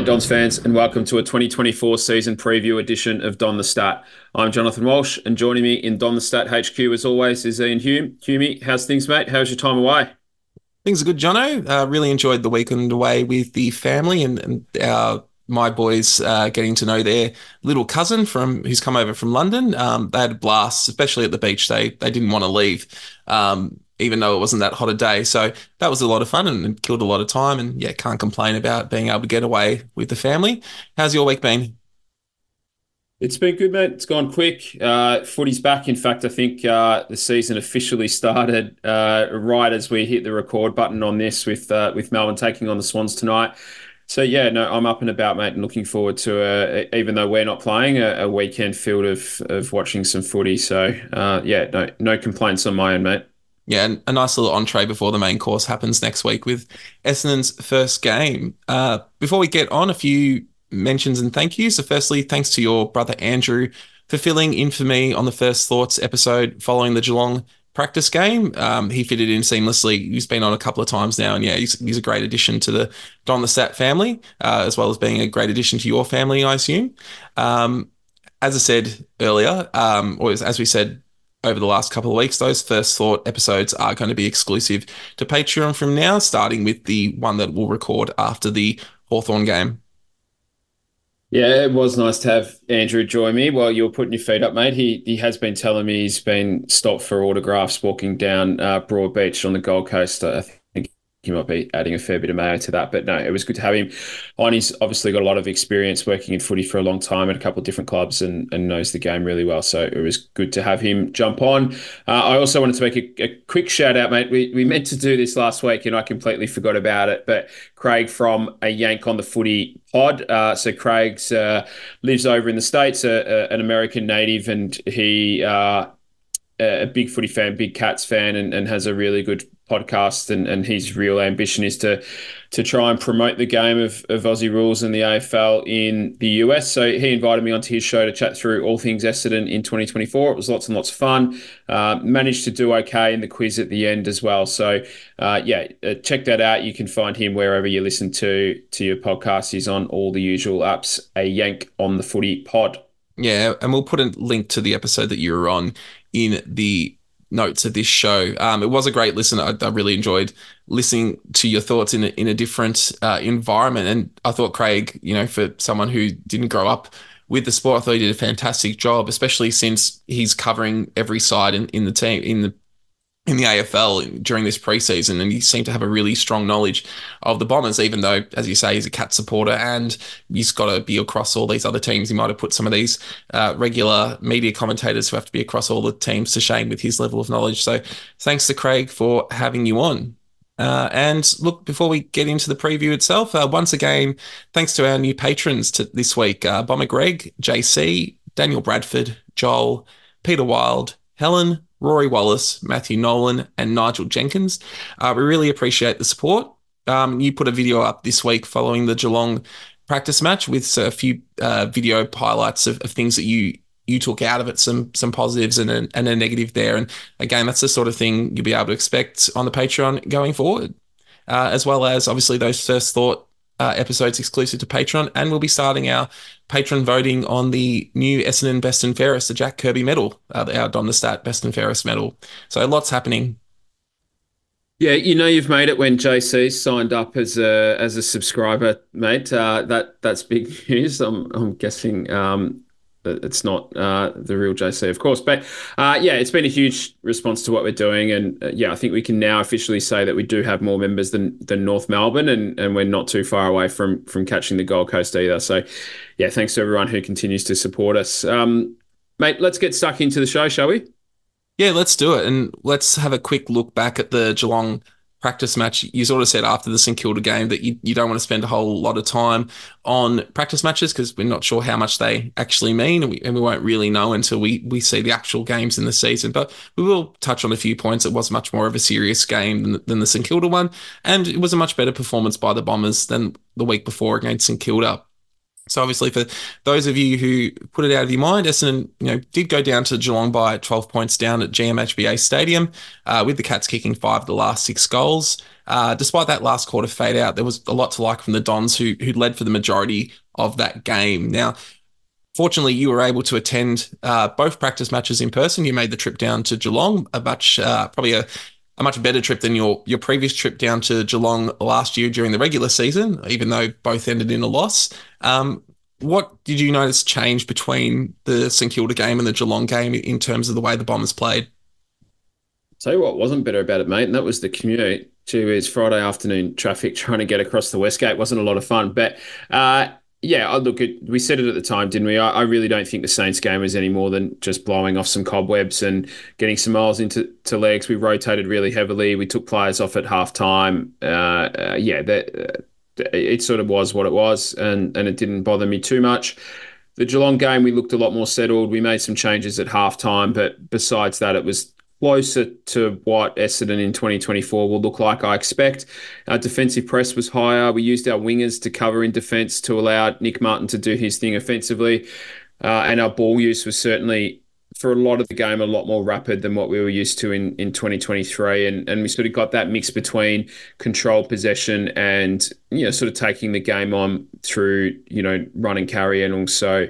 G'day, Dons fans, and welcome to a 2024 season preview edition of Don the Stat. I'm Jonathan Walsh, and joining me in Don the Stat HQ, as always, is Ian Hume. Humey, how's things, mate? How's your time away? Things are good, Jono. Really enjoyed the weekend away with the family and my boys getting to know their little cousin from who's come over from London. They had a blast, especially at the beach. They didn't want to leave, even though it wasn't that hot a day. So that was a lot of fun and killed a lot of time. And yeah, can't complain about being able to get away with the family. How's your week been? It's been good, mate. It's gone quick. Footy's back. In fact, I think the season officially started right as we hit the record button on this with Melbourne taking on the Swans tonight. So yeah, no, I'm up and about, mate, and looking forward to even though we're not playing a weekend filled of watching some footy. So yeah, no complaints on my end, mate. Yeah, and a nice little entree before the main course happens next week with Essendon's first game. Before we get on, a few mentions and thank yous. So, firstly, thanks to your brother Andrew for filling in for me on the First Thoughts episode following the Geelong practice game. He fitted in seamlessly. He's been on a couple of times now, and yeah, he's a great addition to the Don the Stat family, as well as being a great addition to your family, I assume. Um, as I said earlier, as we said over the last couple of weeks, those First Thought episodes are going to be exclusive to Patreon from now, starting with the one that we'll record after the Hawthorn game. Yeah, it was nice to have Andrew join me while you were putting your feet up, mate. He has been telling me he's been stopped for autographs walking down Broad on the Gold Coast. I think he might be adding a fair bit of mayo to that. But no, it was good to have him on. He's obviously got a lot of experience working in footy for a long time at a couple of different clubs and knows the game really well. So it was good to have him jump on. I also wanted to make a quick shout out, mate. We meant to do this last week and I completely forgot about it. But Craig from a Yank on the Footy pod. So Craig's lives over in the States, an American native, and he a big footy fan, big Cats fan, and has a really good podcast. And his real ambition is to try and promote the game of Aussie rules and the AFL in the US. So he invited me onto his show to chat through all things Essendon in 2024. It was lots and lots of fun. Managed to do okay in the quiz at the end as well. So yeah, check that out. You can find him wherever you listen to your podcast. He's on all the usual apps. A Yank on the Footy pod. Yeah, and we'll put a link to the episode that you were on in the notes of this show. It was a great listen. I really enjoyed listening to your thoughts in a different environment. And I thought Craig, for someone who didn't grow up with the sport, I thought he did a fantastic job, especially since he's covering every side in the team in the AFL during this preseason, and he seemed to have a really strong knowledge of the Bombers, even though, as you say, he's a Cat supporter and he's got to be across all these other teams. He might have put some of these regular media commentators who have to be across all the teams to shame with his level of knowledge. So thanks to Craig for having you on. And look, before we get into the preview itself, once again, thanks to our new patrons this week, Bomber Greg, JC, Daniel Bradford, Joel, Peter Wild, Helen, Rory Wallace, Matthew Nolan, and Nigel Jenkins. We really appreciate the support. You put a video up this week following the Geelong practice match with a few video highlights of things that you took out of it, some positives and a negative there. And again, that's the sort of thing you'll be able to expect on the Patreon going forward, as well as obviously those First Thought episodes exclusive to Patreon. And we'll be starting our patron voting on the new Essendon Best and Fairest, the Jack Kirby medal, our Don the Stat Best and Fairest medal. So lots happening. Yeah, you've made it when JC signed up as a subscriber, mate. That's big news. I'm guessing it's not the real JC, of course. But yeah, it's been a huge response to what we're doing. And yeah, I think we can now officially say that we do have more members than North Melbourne, and we're not too far away from catching the Gold Coast either. So yeah, thanks to everyone who continues to support us. Mate, let's get stuck into the show, shall we? Yeah, let's do it. And let's have a quick look back at the Geelong practice match. You sort of said after the St Kilda game that you don't want to spend a whole lot of time on practice matches because we're not sure how much they actually mean, and we won't really know until we see the actual games in the season. But we will touch on a few points. It was much more of a serious game than the St Kilda one, and it was a much better performance by the Bombers than the week before against St Kilda. So obviously, for those of you who put it out of your mind, Essendon, did go down to Geelong by 12 points down at GMHBA Stadium, with the Cats kicking 5 of the last 6 goals. Despite that last quarter fade out, there was a lot to like from the Dons, who led for the majority of that game. Now, fortunately, you were able to attend both practice matches in person. You made the trip down to Geelong, probably a much better trip than your previous trip down to Geelong last year during the regular season, even though both ended in a loss. What did you notice change between the St Kilda game and the Geelong game in terms of the way the Bombers played? Tell you what wasn't better about it, mate, and that was the commute. Gee whiz, Friday afternoon traffic trying to get across the West Gate wasn't a lot of fun. But yeah, we said it at the time, didn't we? I really don't think the Saints game was any more than just blowing off some cobwebs and getting some miles into legs. We rotated really heavily. We took players off at half time. It sort of was what it was, and it didn't bother me too much. The Geelong game, we looked a lot more settled. We made some changes at half time, but besides that, it was closer to what Essendon in 2024 will look like, I expect. Our defensive press was higher. We used our wingers to cover in defence to allow Nick Martin to do his thing offensively. And our ball use was certainly, for a lot of the game, a lot more rapid than what we were used to in 2023. And we sort of got that mix between control possession and, sort of taking the game on through, run and carry, and also,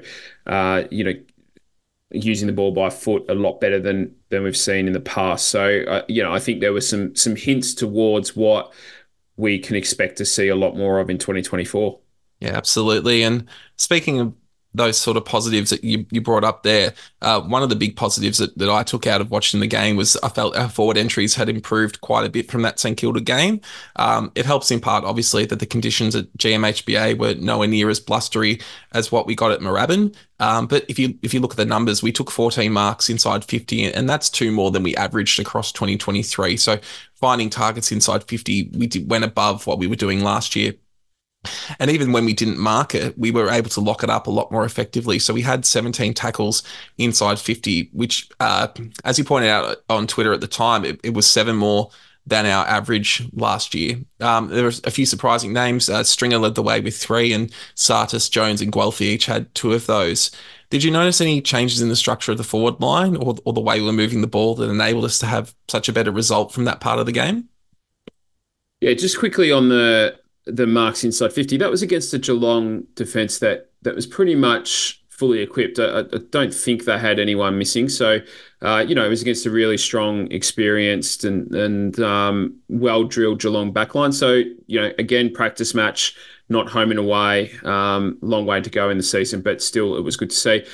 using the ball by foot a lot better than we've seen in the past. So, I think there were some hints towards what we can expect to see a lot more of in 2024. Yeah, absolutely. And speaking of those sort of positives that you brought up there, one of the big positives that I took out of watching the game was I felt our forward entries had improved quite a bit from that St Kilda game. It helps in part, obviously, that the conditions at GMHBA were nowhere near as blustery as what we got at Moorabbin. But if you look at the numbers, we took 14 marks inside 50, and that's 2 more than we averaged across 2023. So finding targets inside 50, went above what we were doing last year. And even when we didn't mark it, we were able to lock it up a lot more effectively. So we had 17 tackles inside 50, which, as you pointed out on Twitter at the time, it was 7 more than our average last year. There were a few surprising names. Stringer led the way with 3, and Sartis, Jones, and Guelphy each had 2 of those. Did you notice any changes in the structure of the forward line or the way we were moving the ball that enabled us to have such a better result from that part of the game? Yeah, just quickly on the marks inside 50, that was against a Geelong defence that was pretty much fully equipped. I don't think they had anyone missing. So, it was against a really strong, experienced and well-drilled Geelong backline. So, again, practice match, not home and away, long way to go in the season, but still it was good to see.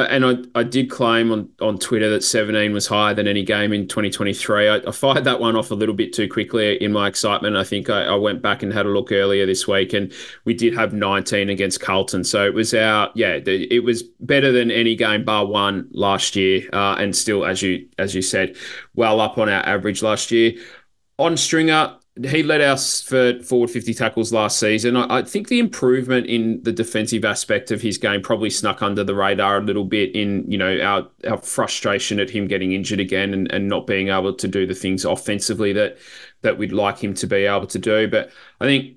I did claim on Twitter that 17 was higher than any game in 2023. I fired that one off a little bit too quickly in my excitement. I think I went back and had a look earlier this week, and we did have 19 against Carlton. So it was it was better than any game bar one last year, and still, as you said, well up on our average last year. On Stringer, he led us for forward 50 tackles last season. I think the improvement in the defensive aspect of his game probably snuck under the radar a little bit in, our frustration at him getting injured again and not being able to do the things offensively that we'd like him to be able to do. But I think,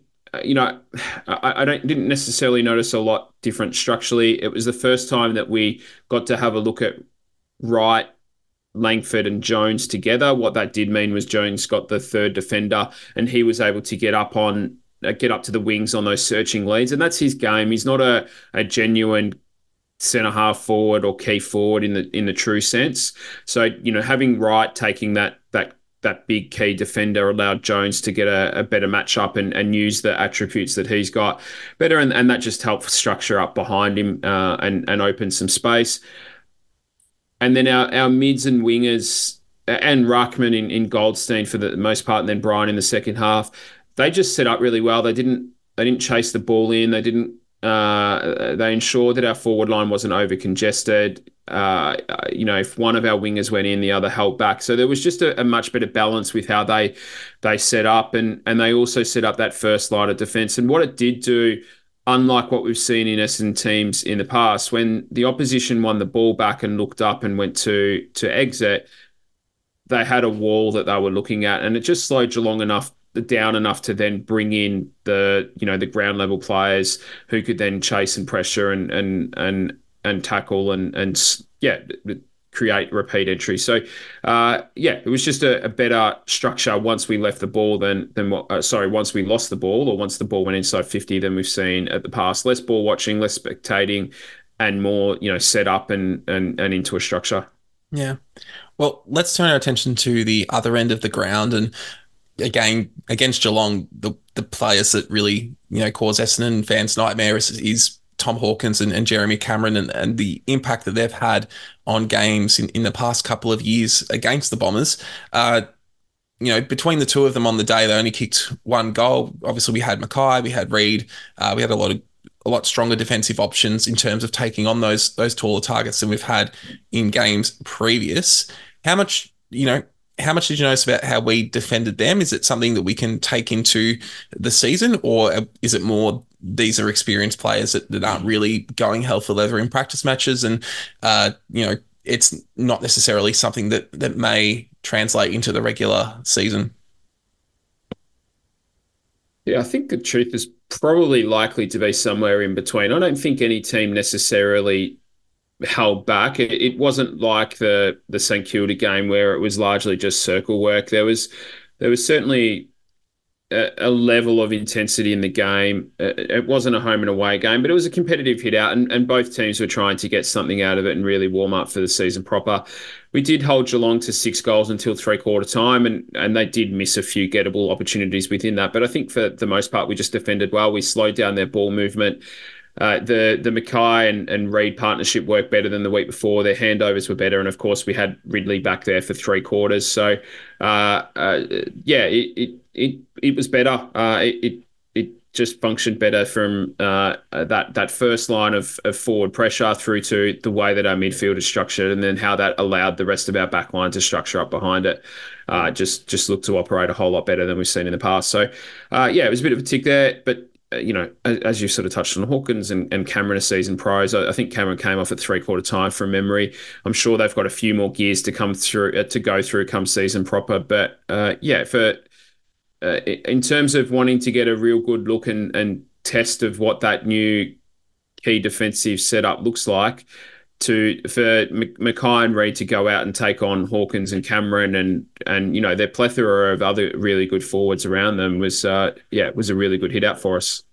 I didn't necessarily notice a lot different structurally. It was the first time that we got to have a look at Wright, Langford and Jones together. What that did mean was Jones got the third defender, and he was able to get up to the wings on those searching leads, and that's his game. He's not a genuine centre half forward or key forward in the true sense. So having Wright taking that big key defender allowed Jones to get a better matchup and use the attributes that he's got better, and that just helped structure up behind him and open some space. And then our mids and wingers and Ruckman in Goldstein for the most part, and then Brian in the second half, they just set up really well. They didn't chase the ball in. They didn't. They ensured that our forward line wasn't over congested. If one of our wingers went in, the other held back. So there was just a much better balance with how they set up, and they also set up that first line of defence. And what it did do, unlike what we've seen in Essendon teams in the past, when the opposition won the ball back and looked up and went to exit, they had a wall that they were looking at, and it just slowed Geelong enough down enough to then bring in the ground level players who could then chase and pressure and tackle and yeah, create repeat entry. So yeah, it was just a better structure once we left the ball than what once we lost the ball, or once the ball went inside 50 than we've seen at the past. Less ball watching, less spectating, and more, set up and into a structure. Yeah. Well, let's turn our attention to the other end of the ground. And again, against Geelong, the players that really, cause Essendon fans nightmare is Tom Hawkins and Jeremy Cameron, and the impact that they've had on games in the past couple of years against the Bombers. Between the two of them on the day, they only kicked one goal. Obviously, we had Mackay, we had Reid, we had a lot stronger defensive options in terms of taking on those taller targets than we've had in games previous. How much, how much did you notice about how we defended them? Is it something that we can take into the season, or is it more these are experienced players that aren't really going hell for leather in practice matches, and it's not necessarily something that may translate into the regular season? Yeah, I think the truth is probably likely to be somewhere in between. I don't think any team necessarily held back. It wasn't like the St Kilda game where it was largely just circle work. There was certainly a level of intensity in the game. It wasn't a home and away game, but it was a competitive hit out, and both teams were trying to get something out of it and really warm up for the season proper. We did hold Geelong to 6 goals until three-quarter time, and they did miss a few gettable opportunities within that. But I think for the most part, we just defended well. We slowed down their ball movement. The Mackay and Reid partnership worked better than the week before. Their handovers were better, and of course we had Ridley back there for 3 quarters. So yeah, it was better. It just functioned better from that first line of forward pressure through to the way that our midfield is structured, and then how that allowed the rest of our back line to structure up behind it. Just looked to operate a whole lot better than we've seen in the past. So yeah, it was a bit of a tick there, but as you sort of touched on, Hawkins and Cameron are season pros. I think Cameron came off at three-quarter time from memory. I'm sure they've got a few more gears to come through to go through come season proper. But yeah, in terms of wanting to get a real good look and test of what that new key defensive setup looks like, for Mackay and Reid to go out and take on Hawkins and Cameron and their plethora of other really good forwards around them was a really good hit out for us.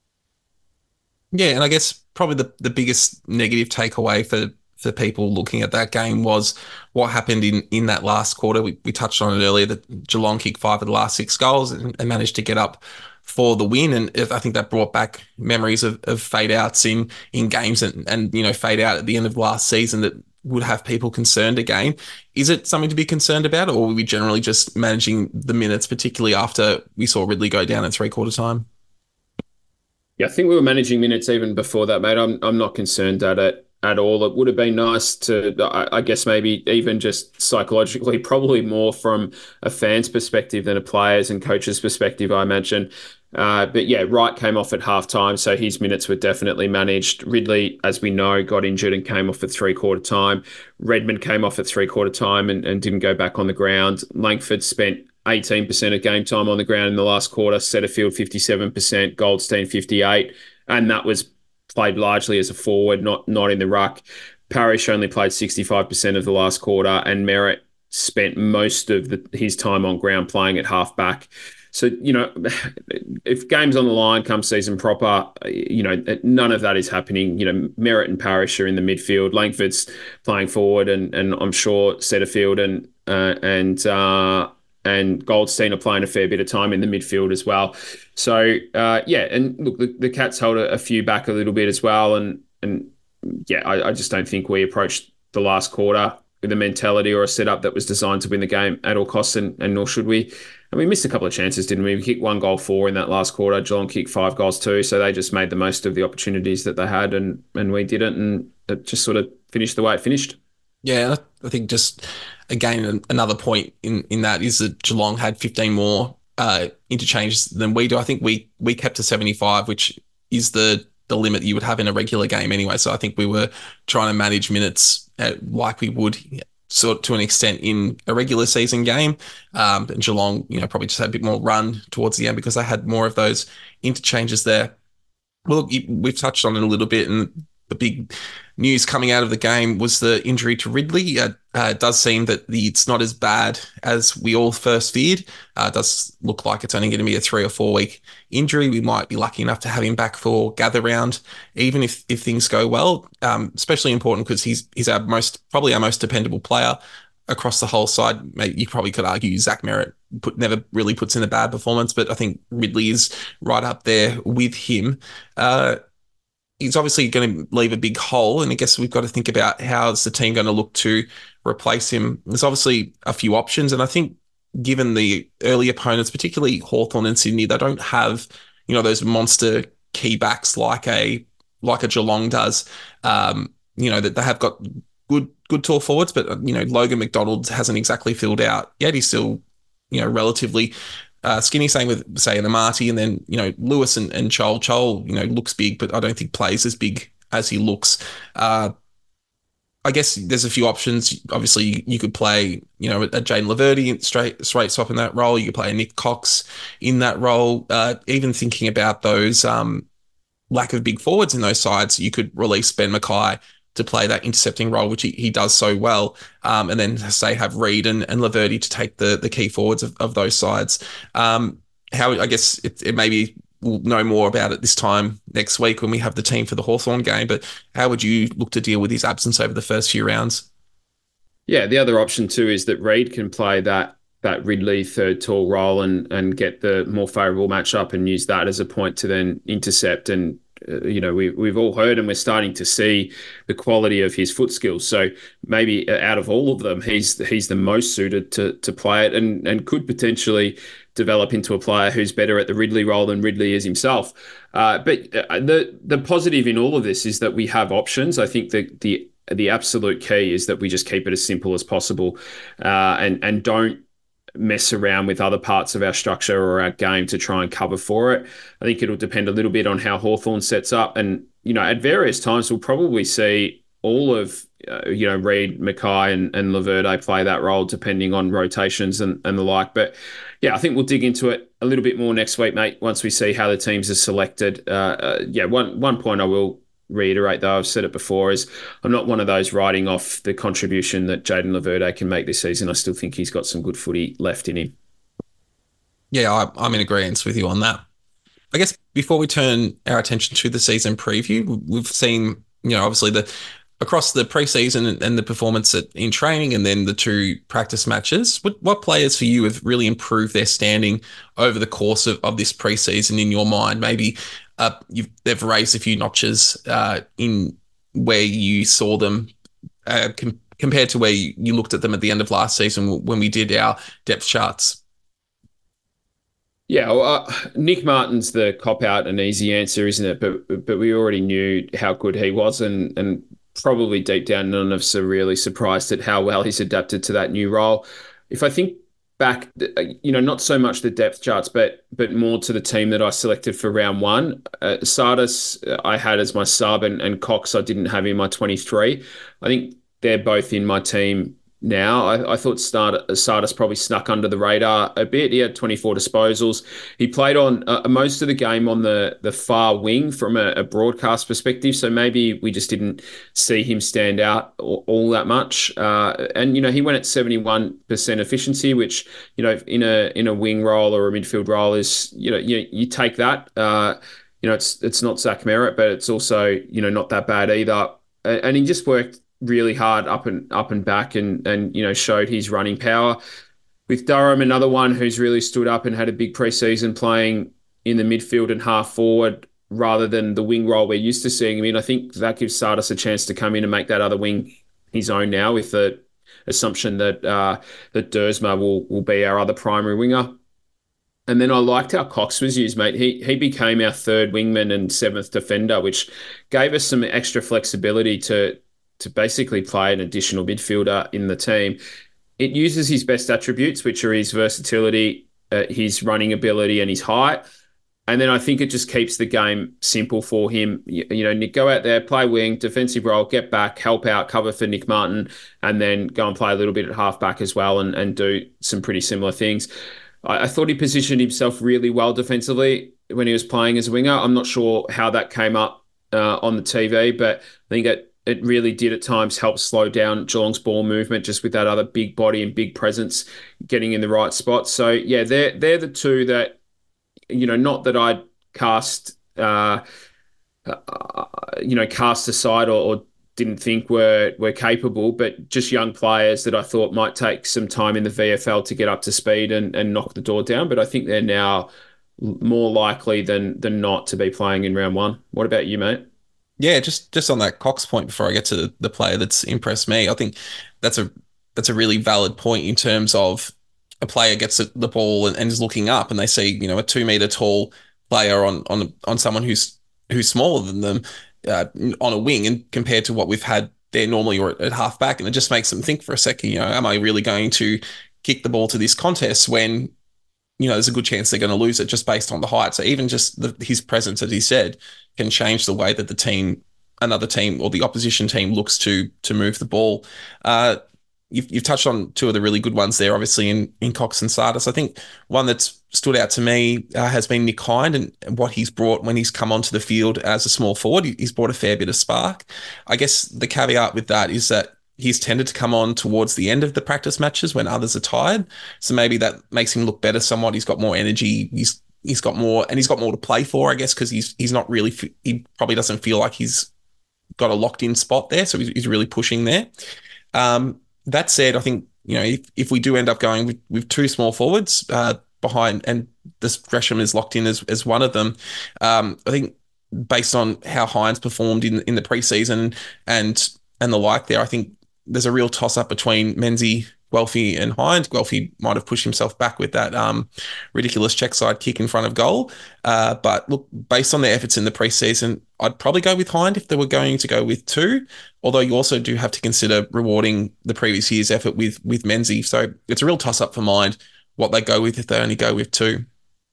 Yeah, and I guess probably the biggest negative takeaway for people looking at that game was what happened in that last quarter. We touched on it earlier that Geelong kicked 5 of the last 6 goals and managed to get up for the win. And I think that brought back memories of fade outs in games and fade out at the end of last season that would have people concerned again. Is it something to be concerned about, or were we generally just managing the minutes, particularly after we saw Ridley go down at three-quarter time? Yeah, I think we were managing minutes even before that, mate. I'm not concerned at all. It would have been nice to, I guess, maybe even just psychologically, probably more from a fan's perspective than a player's and coach's perspective, I imagine. But yeah, Wright came off at halftime, so his minutes were definitely managed. Ridley, as we know, got injured and came off at three-quarter time. Redmond came off at three-quarter time and didn't go back on the ground. Langford spent 18% of game time on the ground in the last quarter. Setterfield 57%, Goldstein 58%, and that was played largely as a forward, not in the ruck. Parish only played 65% of the last quarter, and Merritt spent most of his time on ground playing at halfback. So, if games on the line come season proper, none of that is happening. Merritt and Parish are in the midfield. Langford's playing forward, and I'm sure Setterfield and Goldstein are playing a fair bit of time in the midfield as well. So, yeah, and look, the Cats held a few back a little bit as well. And yeah, I just don't think we approached the last quarter with a mentality or a setup that was designed to win the game at all costs, and nor should we. And we missed a couple of chances, didn't we? We kicked 1 goal 4 in that last quarter. Geelong kicked 5 goals 2, so they just made the most of the opportunities that they had, and we didn't, and it just sort of finished the way it finished. Yeah, I think just, again, another point in that is that Geelong had 15 more interchanges than we do. I think we kept to 75, which is the limit you would have in a regular game anyway. So I think we were trying to manage minutes like we would sort to an extent in a regular season game. And Geelong, probably just had a bit more run towards the end because they had more of those interchanges there. Well, we've touched on it a little bit, and the big news coming out of the game was the injury to Ridley. It does seem that it's not as bad as we all first feared. It does look like it's only going to be a 3 or 4 week injury. We might be lucky enough to have him back for gather round, even if things go well. Especially important because he's probably our most dependable player across the whole side. You probably could argue Zach Merrett never really puts in a bad performance, but I think Ridley is right up there with him. He's obviously going to leave a big hole, and I guess we've got to think about how's the team going to look to replace him. There's obviously a few options, and I think given the early opponents, particularly Hawthorn and Sydney, they don't have those monster key backs like a Geelong does. That they have got good tall forwards, but Logan McDonald hasn't exactly filled out yet. He's still relatively skinny. Same with say an Amati, and then Lewis and Chol. Chol looks big, but I don't think plays as big as he looks. I guess there's a few options. Obviously, you could play a Jayden Laverde straight swap in that role. You could play a Nick Cox in that role. Even thinking about those lack of big forwards in those sides, you could release Ben Mackay to play that intercepting role, which he does so well. And then say have Reid and Laverde to take the key forwards of those sides. I guess it maybe we'll know more about it this time next week when we have the team for the Hawthorn game, but how would you look to deal with his absence over the first few rounds? Yeah, the other option too is that Reid can play that Ridley third tall role and get the more favourable matchup and use that as a point to then intercept. And we've all heard and we're starting to see the quality of his foot skills. So maybe out of all of them, he's the most suited to play it and could potentially develop into a player who's better at the Ridley role than Ridley is himself. But the positive in all of this is that we have options. I think that the absolute key is that we just keep it as simple as possible and don't mess around with other parts of our structure or our game to try and cover for it. I think it'll depend a little bit on how Hawthorn sets up. And, at various times, we'll probably see all of, Reid, Mackay and Laverde play that role depending on rotations and the like. But yeah, I think we'll dig into it a little bit more next week, mate, once we see how the teams are selected. One point I will reiterate, though, I've said it before, is I'm not one of those writing off the contribution that Jayden Laverde can make this season. I still think he's got some good footy left in him. Yeah, I'm in agreement with you on that. I guess before we turn our attention to the season preview, we've seen, obviously across the preseason and the performance in training and then the 2 practice matches, what players for you have really improved their standing over the course of this preseason in your mind? Maybe they've raised a few notches in where you saw them compared to where you looked at them at the end of last season when we did our depth charts. Yeah, well, Nick Martin's the cop-out and easy answer, isn't it? But we already knew how good he was, and probably deep down, none of us are really surprised at how well he's adapted to that new role. If I think back, not so much the depth charts, but more to the team that I selected for round 1. Sardis I had as my sub, and Cox I didn't have in my 23. I think they're both in my team now. I thought Sardis probably snuck under the radar a bit. He had 24 disposals. He played on most of the game on the far wing from a broadcast perspective, so maybe we just didn't see him stand out all that much. And he went at 71% efficiency, which in a wing role or a midfield role is you take that. It's not Zach Merrett, but it's also not that bad either. And he just worked really hard up and back and showed his running power. With Durham, another one who's really stood up and had a big preseason playing in the midfield and half forward rather than the wing role we're used to seeing him in. I think that gives Sardis a chance to come in and make that other wing his own now, with the assumption that Dersma will be our other primary winger. And then I liked how Cox was used, mate. He became our third wingman and 7th defender, which gave us some extra flexibility to basically play an additional midfielder in the team. It uses his best attributes, which are his versatility, his running ability and his height. And then I think it just keeps the game simple for him. Nick, go out there, play wing, defensive role, get back, help out, cover for Nick Martin, and then go and play a little bit at halfback as well and do some pretty similar things. I thought he positioned himself really well defensively when he was playing as a winger. I'm not sure how that came up on the TV, but I think it really did at times help slow down Geelong's ball movement just with that other big body and big presence getting in the right spot. So yeah, they're the two that, not that I'd cast cast aside or didn't think were capable, but just young players that I thought might take some time in the VFL to get up to speed and knock the door down. But I think they're now more likely than not to be playing in round one. What about you, mate? Yeah, just on that Cox point before I get to the player that's impressed me, I think that's a that's a really valid point in terms of a player gets the ball and is looking up and they see, a 2 meter tall player on someone who's smaller than them uh, on a wing and compared to what we've had there normally or at halfback, and it just makes them think for a second, am I really going to kick the ball to this contest when there's a good chance they're going to lose it just based on the height. So even just his presence, as he said, can change the way that another team or the opposition team looks to move the ball. You've touched on two of the really good ones there, obviously in Cox and Sardis. I think one that's stood out to me has been Nick Hind and what he's brought when he's come onto the field as a small forward. He's brought a fair bit of spark. I guess the caveat with that is that he's tended to come on towards the end of the practice matches when others are tired. So maybe that makes him look better somewhat. He's got more energy. He's got more to play for, I guess, because he's not really, he probably doesn't feel like he's got a locked in spot there. So he's really pushing there. That said, I think, if we do end up going with two small forwards behind, and this Gresham is locked in as one of them, I think based on how Hines performed in the preseason and the like there, I think there's a real toss up between Menzie, Guelphy, and Hind. Guelphy might have pushed himself back with that ridiculous check side kick in front of goal. But look, based on their efforts in the preseason, I'd probably go with Hind if they were going to go with two. Although you also do have to consider rewarding the previous year's effort with Menzie. So it's a real toss up for mind what they go with if they only go with two.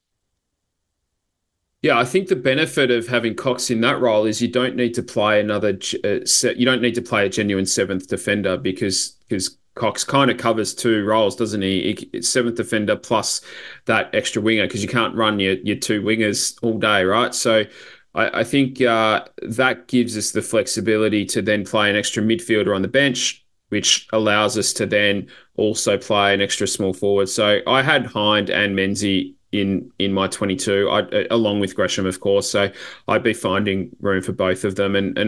Yeah, I think the benefit of having Cox in that role is you don't need to play you don't need to play a genuine seventh defender because Cox kind of covers two roles, doesn't he? It's seventh defender plus that extra winger because you can't run your two wingers all day, right? So I think that gives us the flexibility to then play an extra midfielder on the bench, which allows us to then also play an extra small forward. So I had Hind and Menzie in my 22, along with Gresham, of course. So I'd be finding room for both of them, and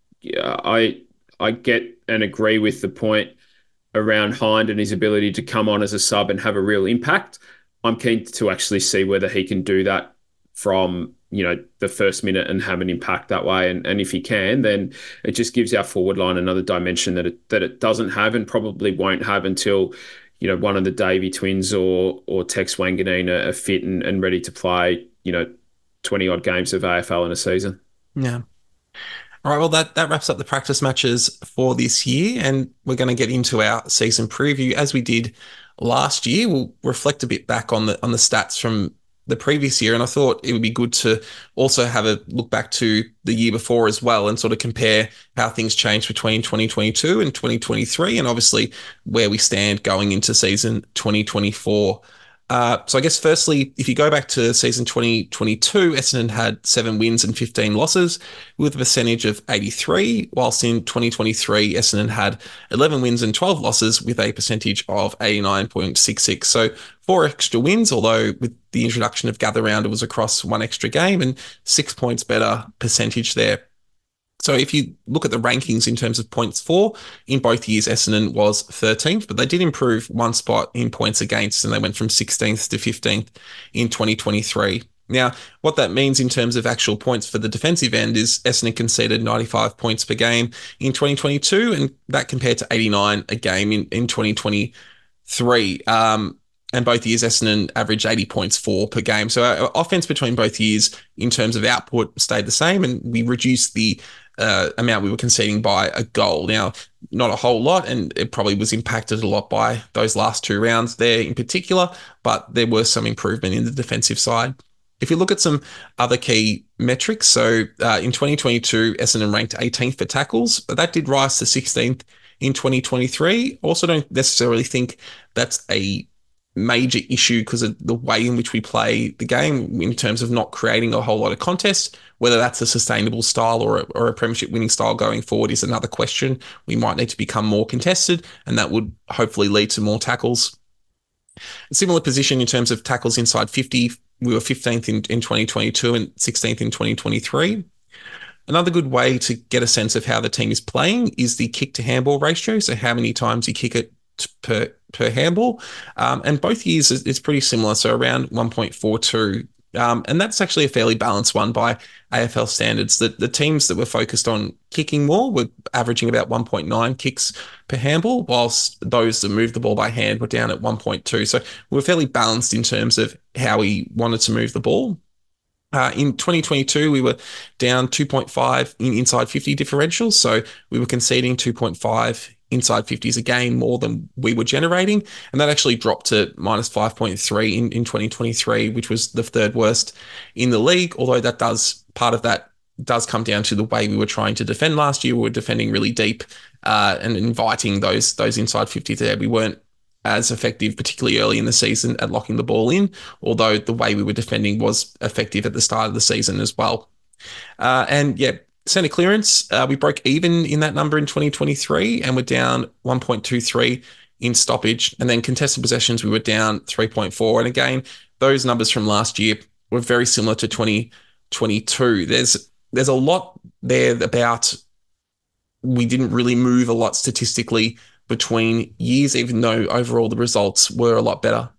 I get and agree with the point around Hind and his ability to come on as a sub and have a real impact. I'm keen to actually see whether he can do that from the first minute and have an impact that way. And if he can, then it just gives our forward line another dimension that it doesn't have and probably won't have until one of the Davey twins or Tex Wanganeen are fit and ready to play 20 odd games of AFL in a season. Yeah. All right, well, that wraps up the practice matches for this year, and we're going to get into our season preview. As we did last year, we'll reflect a bit back on the stats from the previous year, and I thought it would be good to also have a look back to the year before as well and sort of compare how things changed between 2022 and 2023, and obviously where we stand going into season 2024. So I guess firstly, if you go back to season 2022, Essendon had 7 wins and 15 losses with a percentage of 83, whilst in 2023, Essendon had 11 wins and 12 losses with a percentage of 89.66. So 4 extra wins, although with the introduction of Gather Round, it was across 1 extra game and 6 points better percentage there. So if you look at the rankings in terms of points for, in both years, Essendon was 13th, but they did improve 1 spot in points against, and they went from 16th to 15th in 2023. Now, what that means in terms of actual points for the defensive end is Essendon conceded 95 points per game in 2022, and that compared to 89 a game in 2023. And both years, Essendon averaged 80 points per game. So our offense between both years in terms of output stayed the same, and we reduced the amount we were conceding by a goal. Now, not a whole lot, and it probably was impacted a lot by those last 2 rounds there in particular, but there was some improvement in the defensive side. If you look at some other key metrics, so in 2022, Essendon ranked 18th for tackles, but that did rise to 16th in 2023. Also, don't necessarily think that's a major issue because of the way in which we play the game in terms of not creating a whole lot of contest. Whether that's a sustainable style or a premiership winning style going forward is another question. We might need to become more contested, and that would hopefully lead to more tackles. A similar position in terms of tackles inside 50. We were 15th in 2022 and 16th in 2023. Another good way to get a sense of how the team is playing is the kick to handball ratio. So how many times you kick it per handball. And both years it's pretty similar. So around 1.42. And that's actually a fairly balanced one by AFL standards. The teams that were focused on kicking more were averaging about 1.9 kicks per handball, whilst those that moved the ball by hand were down at 1.2. So we're fairly balanced in terms of how we wanted to move the ball. In 2022, we were down 2.5 in inside 50 differentials. So we were conceding 2.5 inside 50s a game more than we were generating. And that actually dropped to minus 5.3 in 2023, which was the third worst in the league. Although part of that does come down to the way we were trying to defend last year. We were defending really deep and inviting those inside 50s there. We weren't as effective, particularly early in the season, at locking the ball in, although the way we were defending was effective at the start of the season as well. And yeah, centre clearance, we broke even in that number in 2023 and we're down 1.23 in stoppage. And then contested possessions, we were down 3.4. And again, those numbers from last year were very similar to 2022. There's a lot there about we didn't really move a lot statistically between years, even though overall the results were a lot better.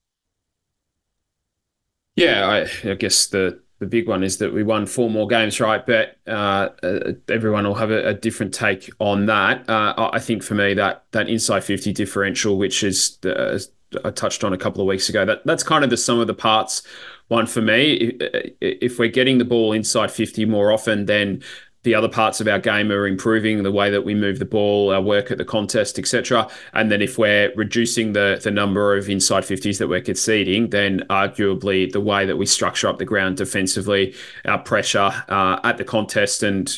Yeah, I guess the big one is that we won four more games, right? But everyone will have a different take on that. I think for me that inside 50 differential, which is I touched on a couple of weeks ago, that's kind of the sum of the parts one for me. If we're getting the ball inside 50 more often, then the other parts of our game are improving, the way that we move the ball, our work at the contest, etc. And then if we're reducing the number of inside 50s that we're conceding, then arguably the way that we structure up the ground defensively, our pressure at the contest and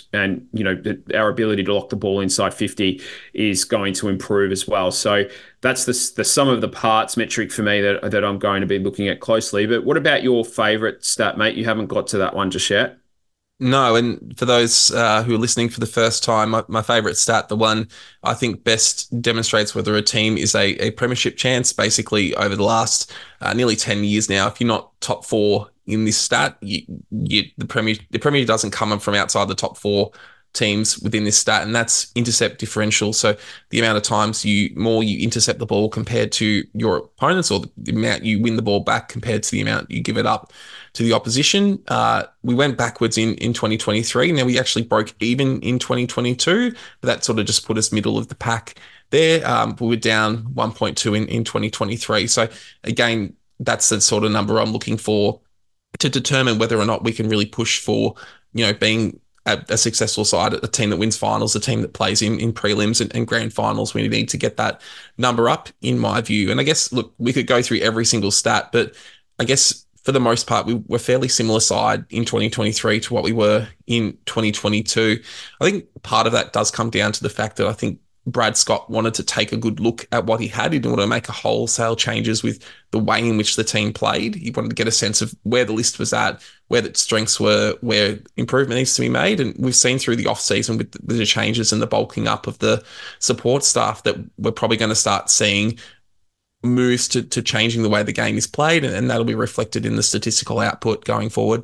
our ability to lock the ball inside 50 is going to improve as well. So that's the sum of the parts metric for me that I'm going to be looking at closely. But what about your favourite stat, mate? You haven't got to that one just yet. No, and for those who are listening for the first time, my favourite stat, the one I think best demonstrates whether a team is a premiership chance, basically over the last nearly 10 years now, if you're not top four in this stat, the Premier doesn't come from outside the top four teams within this stat, and that's intercept differential. So the amount of times you intercept the ball compared to your opponents, or the amount you win the ball back compared to the amount you give it up to the opposition. We went backwards in 2023. Now we actually broke even in 2022, but that sort of just put us middle of the pack there. We were down 1.2 in 2023. So again, that's the sort of number I'm looking for to determine whether or not we can really push for, being a successful side, a team that wins finals, a team that plays in prelims and grand finals. We need to get that number up, in my view. And I guess, look, we could go through every single stat, but I guess for the most part, we were fairly similar side in 2023 to what we were in 2022. I think part of that does come down to the fact that I think Brad Scott wanted to take a good look at what he had. He didn't want to make a wholesale changes with the way in which the team played. He wanted to get a sense of where the list was at, where the strengths were, where improvement needs to be made. And we've seen through the off-season with the changes and the bulking up of the support staff that we're probably going to start seeing moves to changing the way the game is played, and that'll be reflected in the statistical output going forward.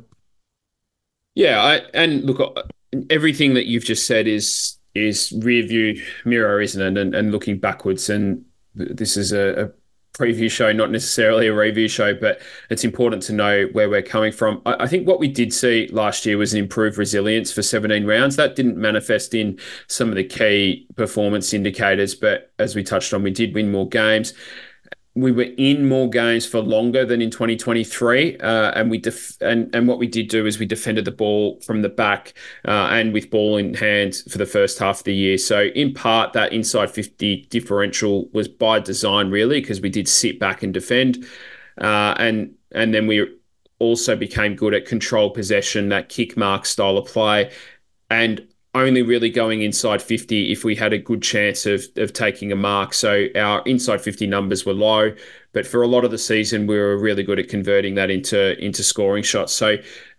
Yeah, and look, everything that you've just said is rear view mirror, isn't it? And looking backwards. And this is a preview show, not necessarily a review show, but it's important to know where we're coming from. I think what we did see last year was an improved resilience for 17 rounds. That didn't manifest in some of the key performance indicators, but as we touched on, we did win more games. We were in more games for longer than in 2023, and what we did do is we defended the ball from the back and with ball in hand for the first half of the year. So in part, that inside 50 differential was by design, really, because we did sit back and defend, and then we also became good at control possession, that kick mark style of play, and only really going inside 50 if we had a good chance of taking a mark. So our inside 50 numbers were low, but for a lot of the season, we were really good at converting that into scoring shots. So,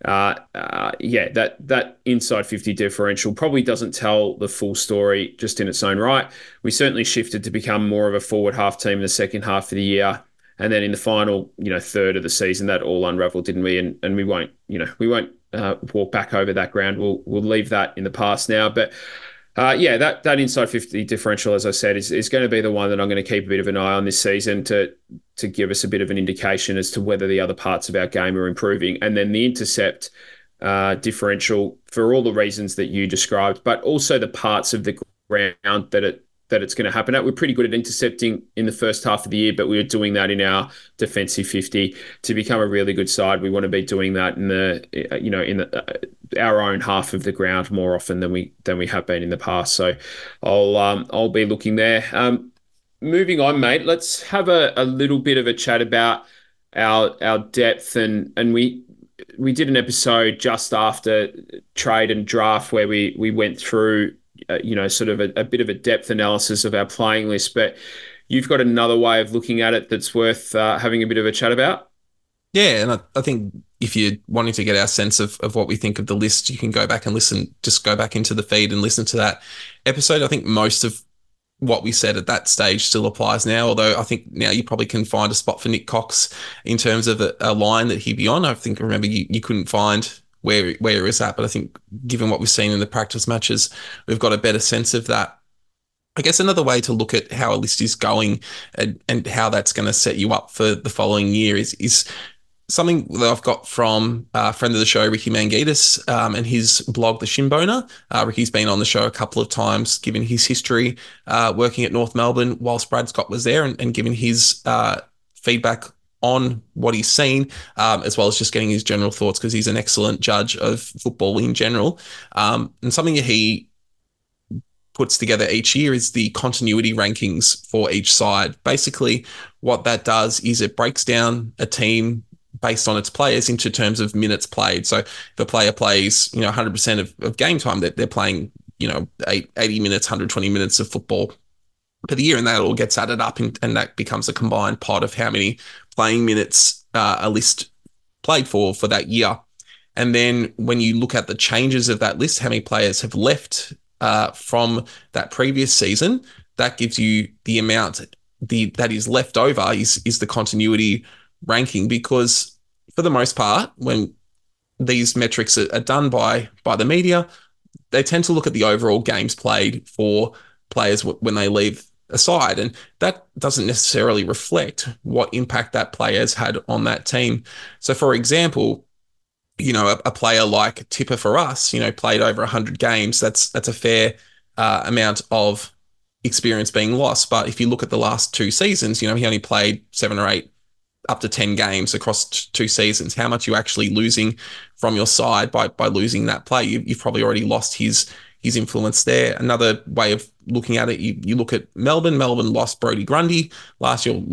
yeah, that inside 50 differential probably doesn't tell the full story just in its own right. We certainly shifted to become more of a forward half team in the second half of the year. And then in the final, third of the season, that all unraveled, didn't we? And we won't walk back over that ground. We'll leave that in the past now. But yeah, that inside 50 differential, as I said, is going to be the one that I'm going to keep a bit of an eye on this season to give us a bit of an indication as to whether the other parts of our game are improving. And then the intercept differential, for all the reasons that you described, but also the parts of the ground that it's going to happen at. We're pretty good at intercepting in the first half of the year, but we were doing that in our defensive 50. To become a really good side, we want to be doing that in our own half of the ground more often than we have been in the past. So I'll be looking there. Moving on, mate. Let's have a little bit of a chat about our depth, and we did an episode just after trade and draft where we went through sort of a bit of a depth analysis of our playing list, but you've got another way of looking at it that's worth having a bit of a chat about. Yeah, and I think if you're wanting to get our sense of what we think of the list, you can go back and just go back into the feed and listen to that episode. I think most of what we said at that stage still applies now, although I think now you probably can find a spot for Nick Cox in terms of a line that he'd be on. I remember you couldn't find where he is at, but I think given what we've seen in the practice matches, we've got a better sense of that. I guess another way to look at how a list is going and how that's going to set you up for the following year is something that I've got from a friend of the show, Ricky Mangitis, and his blog, The Shinboner. Ricky's been on the show a couple of times, given his history working at North Melbourne whilst Brad Scott was there, and given his feedback on what he's seen, as well as just getting his general thoughts, because he's an excellent judge of football in general. And something that he puts together each year is the continuity rankings for each side. Basically, what that does is it breaks down a team based on its players into terms of minutes played. So if a player plays, 100% of game time, they're playing, 80 minutes, 120 minutes of football for the year, and that all gets added up, and that becomes a combined pot of how many playing minutes a list played for that year. And then when you look at the changes of that list, how many players have left from that previous season, that gives you the amount that is left over is the continuity ranking, because for the most part, when these metrics are done by the media, they tend to look at the overall games played for players when they leave a side, and that doesn't necessarily reflect what impact that player has had on that team. So for example, a player like Tipper for us, played over 100 games. That's a fair amount of experience being lost. But if you look at the last two seasons, he only played 7 or 8 up to 10 games across 2 seasons. How much you actually losing from your side by losing that play? You've probably already lost his influence there. Another way of looking at it, you look at Melbourne. Melbourne lost Brodie Grundy last year.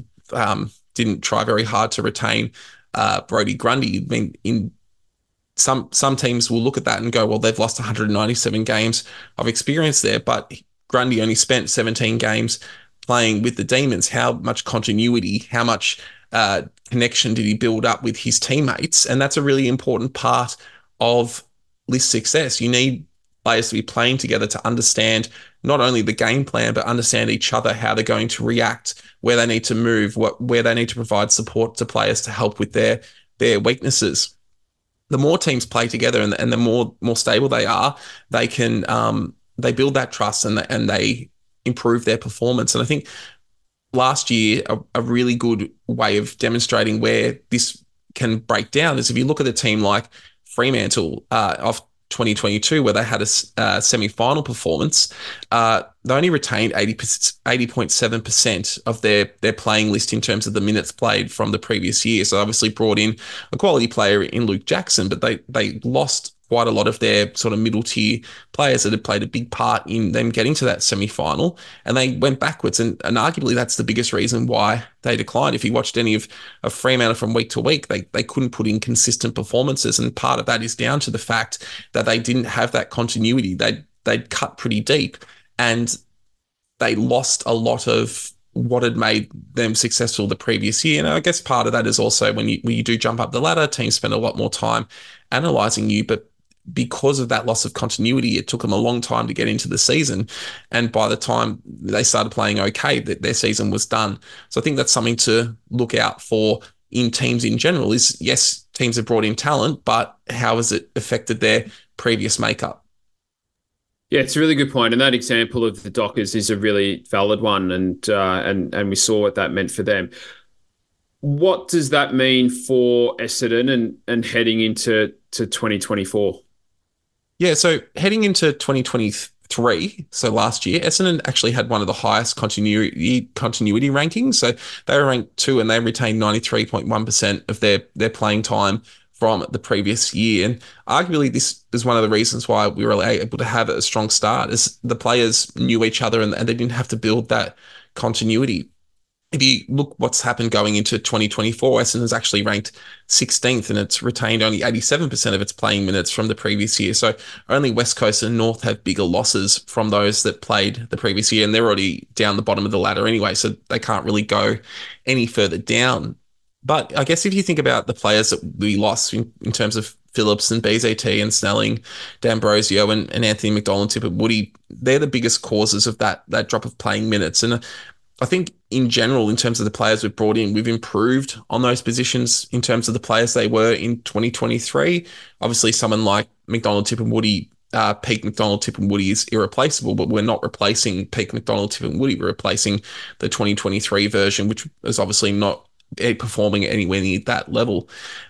Didn't try very hard to retain Brodie Grundy. I mean, in some teams will look at that and go, well, they've lost 197 games of experience there, but Grundy only spent 17 games playing with the Demons. How much continuity, how much connection did he build up with his teammates? And that's a really important part of list success. You need players to be playing together to understand not only the game plan, but understand each other, how they're going to react, where they need to move, where they need to provide support to players to help with their weaknesses. The more teams play together and the more stable they are, they can they build that trust and they improve their performance. And I think last year, a really good way of demonstrating where this can break down is if you look at a team like Fremantle of 2022, where they had a semi-final performance, they only retained 80.7% of their playing list in terms of the minutes played from the previous year. So obviously brought in a quality player in Luke Jackson, but they lost quite a lot of their sort of middle tier players that had played a big part in them getting to that semi-final, and they went backwards. And arguably that's the biggest reason why they declined. If you watched any of Fremantle from week to week, they couldn't put in consistent performances. And part of that is down to the fact that they didn't have that continuity. They'd cut pretty deep, and they lost a lot of what had made them successful the previous year. And I guess part of that is also when you do jump up the ladder, teams spend a lot more time analysing you. But because of that loss of continuity, it took them a long time to get into the season. And by the time they started playing okay, their season was done. So I think that's something to look out for in teams in general is, yes, teams have brought in talent, but how has it affected their previous makeup? Yeah, it's a really good point, and that example of the Dockers is a really valid one, and we saw what that meant for them. What does that mean for Essendon and heading into 2024? Yeah, so heading into 2023, so last year, Essendon actually had one of the highest continuity rankings. So they were ranked two, and they retained 93.1% of their playing time from the previous year. And arguably, this is one of the reasons why we were able to have a strong start, is the players knew each other, and they didn't have to build that continuity. If you look what's happened going into 2024, Essendon is actually ranked 16th, and it's retained only 87% of its playing minutes from the previous year. So only West Coast and North have bigger losses from those that played the previous year, and they're already down the bottom of the ladder anyway, so they can't really go any further down. But I guess if you think about the players that we lost in terms of Phillips and BZT and Snelling, D'Ambrosio and Anthony McDonald, Tipper Woody, they're the biggest causes of that drop of playing minutes. And I think in general, in terms of the players we've brought in, we've improved on those positions in terms of the players they were in 2023. Obviously, someone like McDonald, Tip and Woody, peak McDonald, Tip and Woody is irreplaceable, but we're not replacing peak McDonald, Tip and Woody. We're replacing the 2023 version, which is obviously not performing anywhere near that level.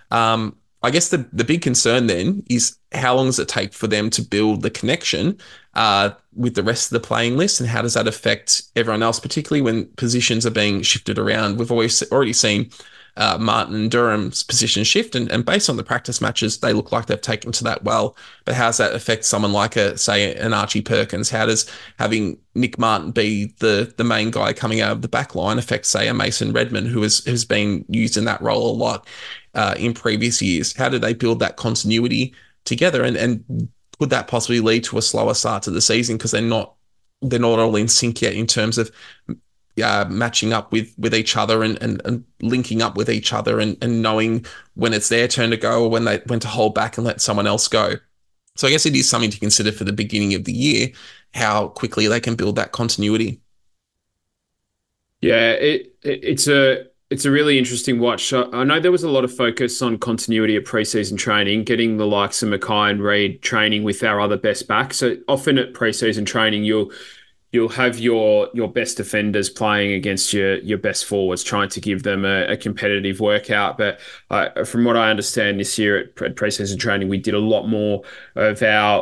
I guess the big concern then is how long does it take for them to build the connection with the rest of the playing list, and how does that affect everyone else, particularly when positions are being shifted around? We've already seen Martin and Durham's position shift, and based on the practice matches, they look like they've taken to that well. But how does that affect someone like say an Archie Perkins? How does having Nick Martin be the main guy coming out of the back line affect, say, a Mason Redman, who has been used in that role a lot in previous years? How do they build that continuity together, and could that possibly lead to a slower start to the season because they're not all in sync yet in terms of matching up with each other and linking up with each other and knowing when it's their turn to go or when to hold back and let someone else go. So I guess it is something to consider for the beginning of the year, how quickly they can build that continuity. Yeah, it's a really interesting watch. I know there was a lot of focus on continuity at preseason training, getting the likes of Mackay and Reid training with our other best backs. So often at preseason training, you'll have your best defenders playing against your best forwards, trying to give them a competitive workout. But from what I understand, this year at preseason training, we did a lot more of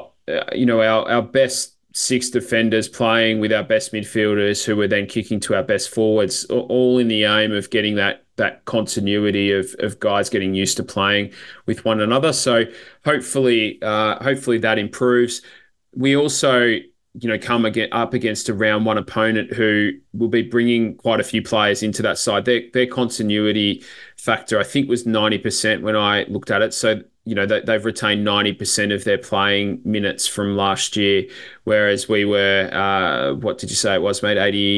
our best six defenders playing with our best midfielders, who were then kicking to our best forwards, all in the aim of getting that continuity of guys getting used to playing with one another. So hopefully that improves. We also come up against a round one opponent who will be bringing quite a few players into that side. Their continuity factor, I think, was 90% when I looked at it. So, they've retained 90% of their playing minutes from last year, whereas we were, what did you say it was, mate?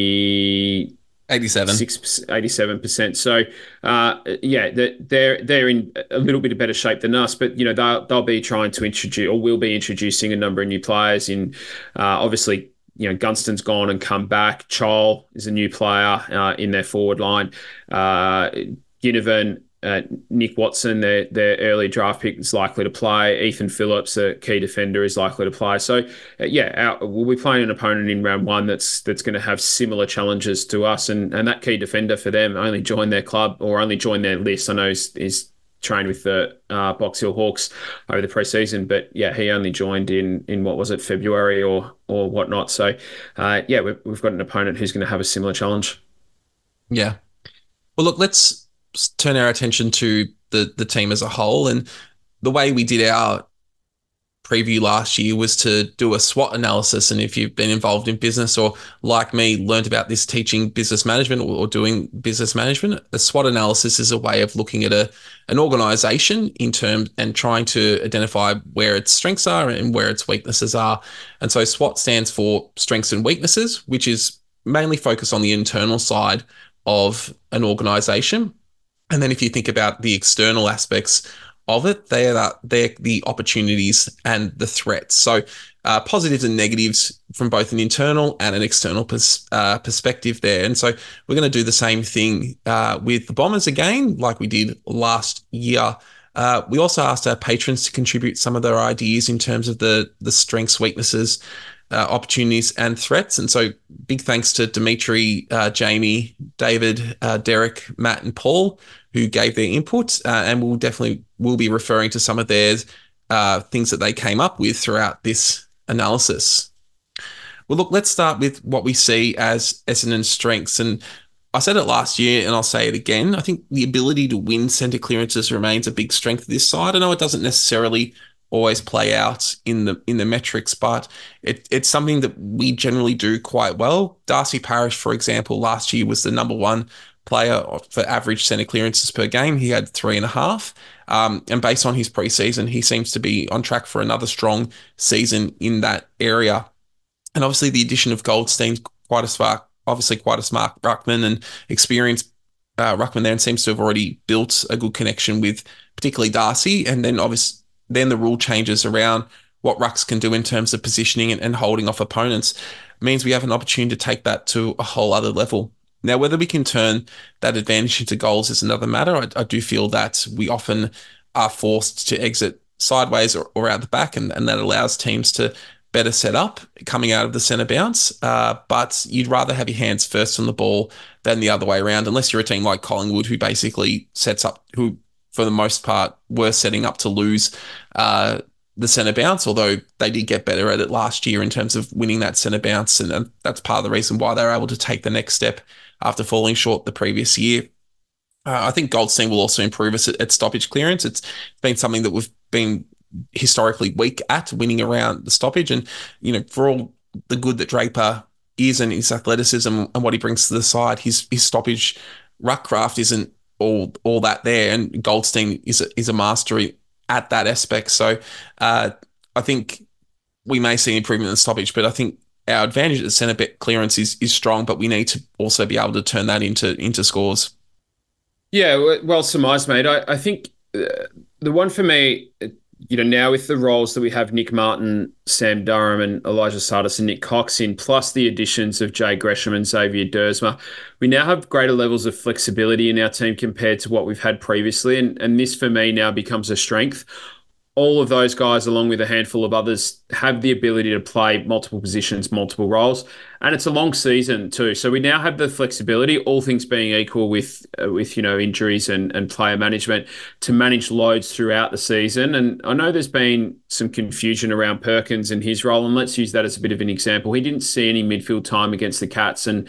87. 87%. So, they're in a little bit of better shape than us, but they'll be trying to introduce, or will be introducing, a number of new players. Obviously, Gunston's gone and come back. Chol is a new player in their forward line. Ginnivan, Nick Watson, their early draft pick, is likely to play. Ethan Phillips, a key defender, is likely to play. So, we'll be playing an opponent in round one that's going to have similar challenges to us, and that key defender for them only joined their club, or only joined their list. I know is trained with the Box Hill Hawks over the preseason, but he only joined in what was it, February or whatnot. So, we've got an opponent who's going to have a similar challenge. Yeah. Well, look, let's turn our attention to the team as a whole, and the way we did our preview last year was to do a SWOT analysis. And if you've been involved in business or, like me, learned about this teaching business management or doing business management, a SWOT analysis is a way of looking at an organization in terms and trying to identify where its strengths are and where its weaknesses are. And so SWOT stands for strengths and weaknesses, which is mainly focused on the internal side of an organization. And then if you think about the external aspects of it, they're the opportunities and the threats. So positives and negatives from both an internal and an external perspective there. And so we're going to do the same thing with the Bombers again, like we did last year. We also asked our patrons to contribute some of their ideas in terms of the strengths, weaknesses, opportunities and threats. And so big thanks to Dimitri, Jamie, David, Derek, Matt and Paul, who gave their input. And we'll be referring to some of their things that they came up with throughout this analysis. Well, look, let's start with what we see as Essendon's strengths. And I said it last year and I'll say it again. I think the ability to win centre clearances remains a big strength of this side. I know it doesn't necessarily always play out in the metrics, but it's something that we generally do quite well. Darcy Parish, for example, last year was the number one player for average centre clearances per game. He had 3.5. And based on his preseason, he seems to be on track for another strong season in that area. And obviously the addition of Goldstein's quite a smart ruckman and experienced ruckman there, and seems to have already built a good connection with particularly Darcy. And then obviously then the rule changes around what rucks can do in terms of positioning and holding off opponents means we have an opportunity to take that to a whole other level. Now, whether we can turn that advantage into goals is another matter. I do feel that we often are forced to exit sideways or out the back, and that allows teams to better set up coming out of the centre bounce. But you'd rather have your hands first on the ball than the other way around, unless you're a team like Collingwood, who basically who for the most part were setting up to lose the centre bounce, although they did get better at it last year in terms of winning that centre bounce. And that's part of the reason why they were able to take the next step after falling short the previous year. I think Goldstein will also improve us at stoppage clearance. It's been something that we've been historically weak at, winning around the stoppage. And, for all the good that Draper is and his athleticism and what he brings to the side, his stoppage ruck craft isn't all that there. And Goldstein is a mastery at that aspect. So I think we may see improvement in the stoppage, but I think our advantage at centre clearance is strong, but we need to also be able to turn that into scores. Yeah, well surmised, mate. I think the one for me, now with the roles that we have Nick Martin, Sam Durham and Elijah Sardis and Nick Cox in, plus the additions of Jay Gresham and Xavier Dersma, we now have greater levels of flexibility in our team compared to what we've had previously. And this for me now becomes a strength. All of those guys, along with a handful of others, have the ability to play multiple positions, multiple roles. And it's a long season too. So we now have the flexibility, all things being equal with injuries and player management, to manage loads throughout the season. And I know there's been some confusion around Perkins and his role, and let's use that as a bit of an example. He didn't see any midfield time against the Cats, and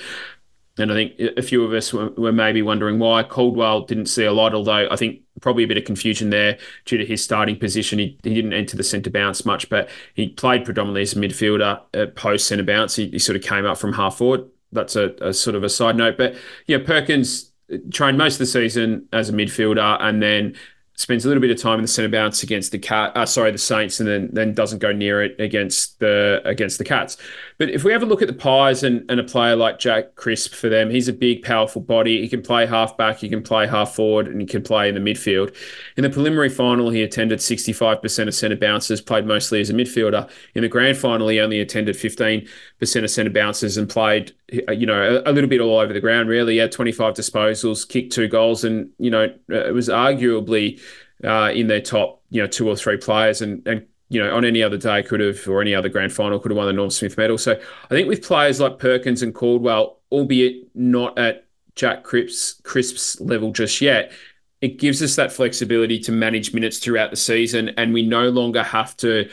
I think a few of us were maybe wondering why. Caldwell didn't see a lot, although I think probably a bit of confusion there due to his starting position. He didn't enter the centre bounce much, but he played predominantly as a midfielder post centre bounce. He sort of came up from half forward. That's a sort of a side note. But Perkins trained most of the season as a midfielder and then spends a little bit of time in the centre bounce against the Saints, and then doesn't go near it against the Cats. But if we have a look at the Pies and a player like Jack Crisp for them, he's a big, powerful body. He can play half back, he can play half forward, and he can play in the midfield. In the preliminary final, he attended 65% of centre bounces, played mostly as a midfielder. In the grand final, he only attended 15% of centre bounces and played, a little bit all over the ground, really. He had 25 disposals, kicked 2 goals, and, it was arguably in their top, 2 or 3 players, and on any other day or any other grand final could have won the Norm Smith medal. So I think with players like Perkins and Caldwell, albeit not at Jack Crisp's level just yet, it gives us that flexibility to manage minutes throughout the season, and we no longer have to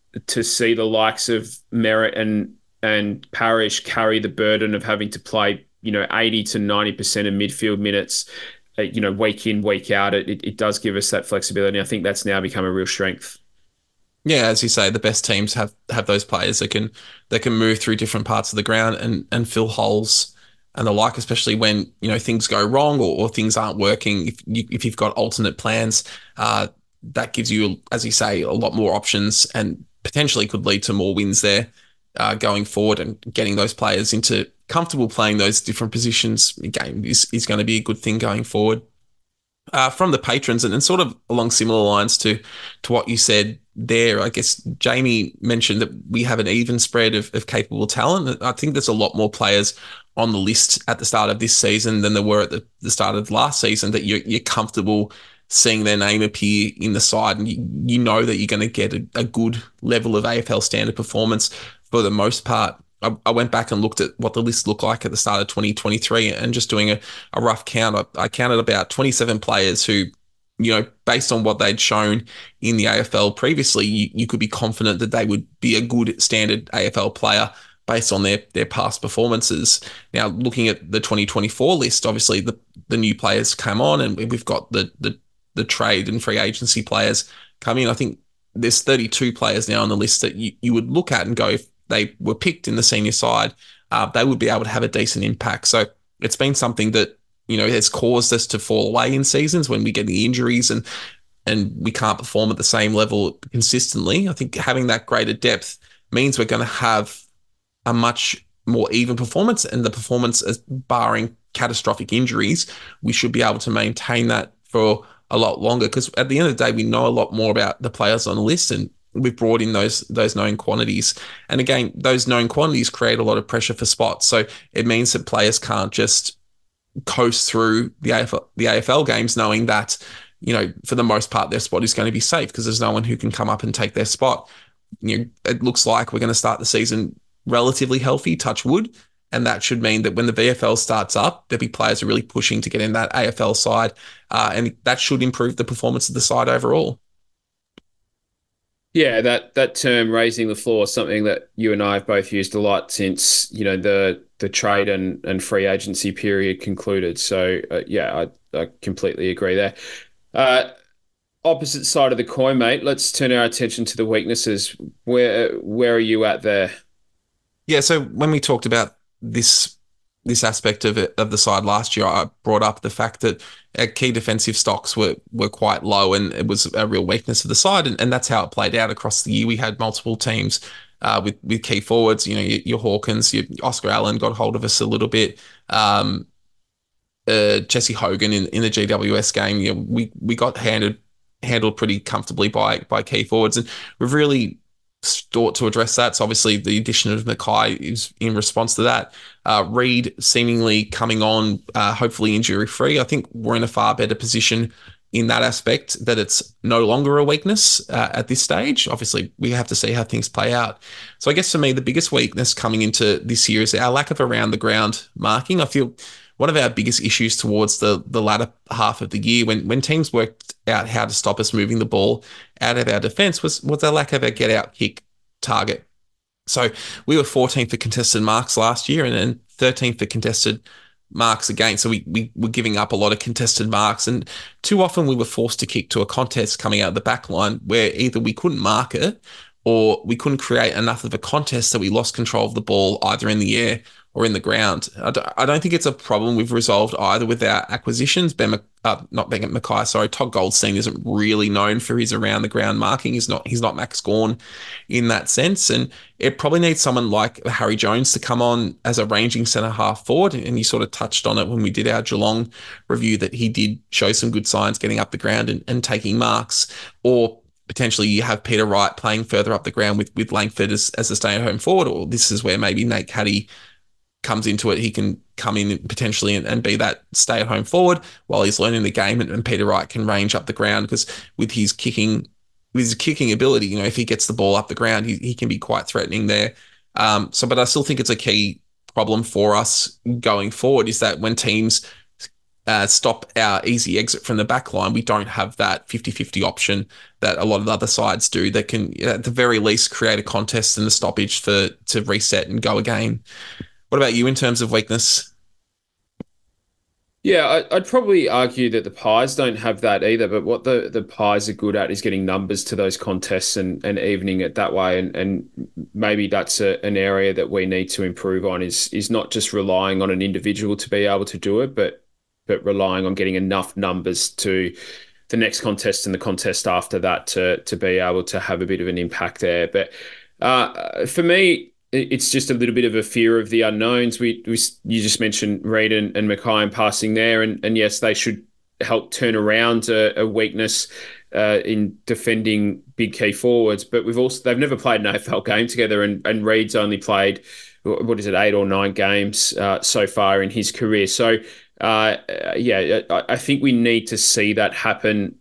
see the likes of Merritt and Parish carry the burden of having to play 80 to 90% of midfield minutes week in, week out. It does give us that flexibility. I think that's now become a real strength. Yeah, as you say, the best teams have those players that can move through different parts of the ground and fill holes and the like, especially when things go wrong or things aren't working. If you've got alternate plans, that gives you, as you say, a lot more options and potentially could lead to more wins there going forward. And getting those players into comfortable playing those different positions again is going to be a good thing going forward. From the patrons, and sort of along similar lines to what you said there, I guess Jamie mentioned that we have an even spread of capable talent. I think there's a lot more players on the list at the start of this season than there were at the start of last season that you're comfortable seeing their name appear in the side, and you know that you're going to get a good level of AFL standard performance for the most part. I went back and looked at what the list looked like at the start of 2023 and just doing a rough count. I counted about 27 players who, based on what they'd shown in the AFL previously, you could be confident that they would be a good standard AFL player based on their past performances. Now, looking at the 2024 list, obviously the new players came on and we've got the trade and free agency players come in. I think there's 32 players now on the list that you would look at and go, if they were picked in the senior side, they would be able to have a decent impact. So it's been something that, has caused us to fall away in seasons when we get the injuries and we can't perform at the same level consistently. I think having that greater depth means we're going to have a much more even performance, and the performance, as barring catastrophic injuries, we should be able to maintain that for a lot longer, because at the end of the day, we know a lot more about the players on the list, and we've brought in those known quantities. And again, those known quantities create a lot of pressure for spots. So it means that players can't just coast through the AFL games knowing that, for the most part, their spot is going to be safe because there's no one who can come up and take their spot. It looks like we're going to start the season relatively healthy, touch wood. And that should mean that when the VFL starts up, there'll be players who are really pushing to get in that AFL side. And that should improve the performance of the side overall. Yeah, that term raising the floor is something that you and I have both used a lot since, the trade and free agency period concluded. So yeah, I completely agree there. Uh, Opposite side of the coin, mate. Let's turn our attention to the weaknesses. Where are you at there? Yeah, so when we talked about this aspect of the side last year, I brought up the fact that our key defensive stocks were quite low, and it was a real weakness of the side, and that's how it played out across the year. We had multiple teams with key forwards. Your Hawkins, your Oscar Allen got hold of us a little bit. Jesse Hogan in the GWS game, we got handled pretty comfortably by key forwards, and we've really sought to address that. So obviously the addition of Mackay is in response to that. Reid seemingly coming on, hopefully injury free. I think we're in a far better position in that aspect, that it's no longer a weakness at this stage. Obviously, we have to see how things play out. So I guess for me, the biggest weakness coming into this year is our lack of around the ground marking. I feel one of our biggest issues towards the latter half of the year, when teams worked out how to stop us moving the ball out of our defence, was our lack of a get out kick target. So we were 14th for contested marks last year and then 13th for contested marks again. So we were giving up a lot of contested marks, and too often we were forced to kick to a contest coming out of the back line where either we couldn't mark it or we couldn't create enough of a contest that we lost control of the ball either in the air or in the ground. I don't think it's a problem we've resolved either with our acquisitions. Not Ben Mackay, sorry, Todd Goldstein isn't really known for his around the ground marking. He's not Max Gawn in that sense, and it probably needs someone like Harry Jones to come on as a ranging centre half forward. And you sort of touched on it when we did our Geelong review that he did show some good signs getting up the ground and taking marks. Or potentially you have Peter Wright playing further up the ground with Langford as a stay-at-home forward, or this is where maybe Nate Caddy comes into it. He can come in potentially and be that stay-at-home forward while he's learning the game, and Peter Wright can range up the ground because with his kicking ability, if he gets the ball up the ground, he can be quite threatening there. But I still think it's a key problem for us going forward is that when teams stop our easy exit from the back line, we don't have that 50-50 option that a lot of other sides do that can, at the very least, create a contest and a stoppage to reset and go again. What about you in terms of weakness? Yeah, I'd probably argue that the Pies don't have that either. But what the Pies are good at is getting numbers to those contests and evening it that way. And maybe that's an area that we need to improve on is not just relying on an individual to be able to do it, but relying on getting enough numbers to the next contest and the contest after that to be able to have a bit of an impact there. But for me, it's just a little bit of a fear of the unknowns. We you just mentioned Reid and Mackay passing there, and yes, they should help turn around a weakness in defending big key forwards. But they've never played an AFL game together, and Reid's only played what is it, 8 or 9 games so far in his career. So uh, yeah, I think we need to see that happen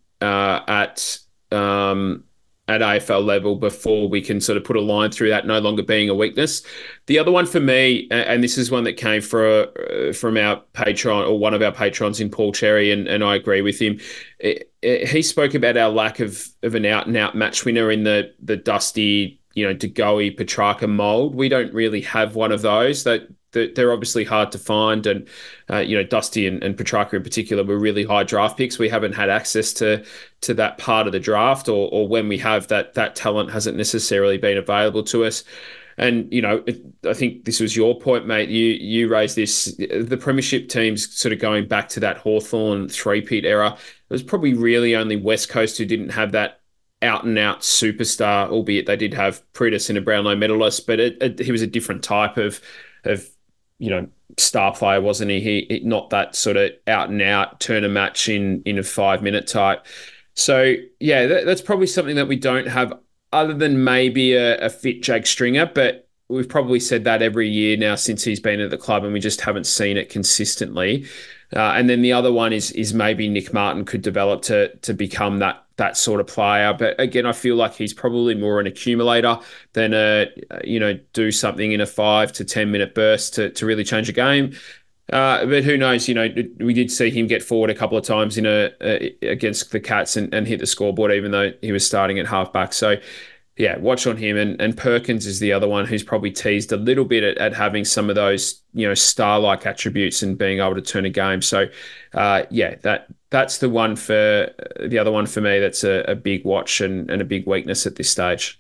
at AFL level before we can sort of put a line through that no longer being a weakness. The other one for me, and this is one that came from our patron or one of our patrons in Paul Cherry, and I agree with him. He spoke about our lack of an out and out match winner in the Dusty, De Goey, Petrarca mold. We don't really have one of those. That they're obviously hard to find, and Dusty and Petrarca in particular were really high draft picks. We haven't had access to that part of the draft, or when we have that talent hasn't necessarily been available to us. And I think this was your point, mate. You raised this. The premiership teams sort of going back to that Hawthorn three-peat era. It was probably really only West Coast who didn't have that out and out superstar, albeit they did have Pritis and a Brownlow medalist, but he was a different type of star player, wasn't he? Not that sort of out and out turn a match in a 5 minute type. So yeah, that's probably something that we don't have, other than maybe a fit Jake Stringer. But we've probably said that every year now since he's been at the club, and we just haven't seen it consistently. And then the other one is maybe Nick Martin could develop to become that sort of player. But again, I feel like he's probably more an accumulator than do something in a 5 to 10 minute burst to really change a game. But who knows? We did see him get forward a couple of times against the Cats and hit the scoreboard, even though he was starting at halfback. So yeah, watch on him. And Perkins is the other one who's probably teased a little bit at having some of those, star-like attributes and being able to turn a game. So, yeah, that's the other one for me. That's a big watch and a big weakness at this stage.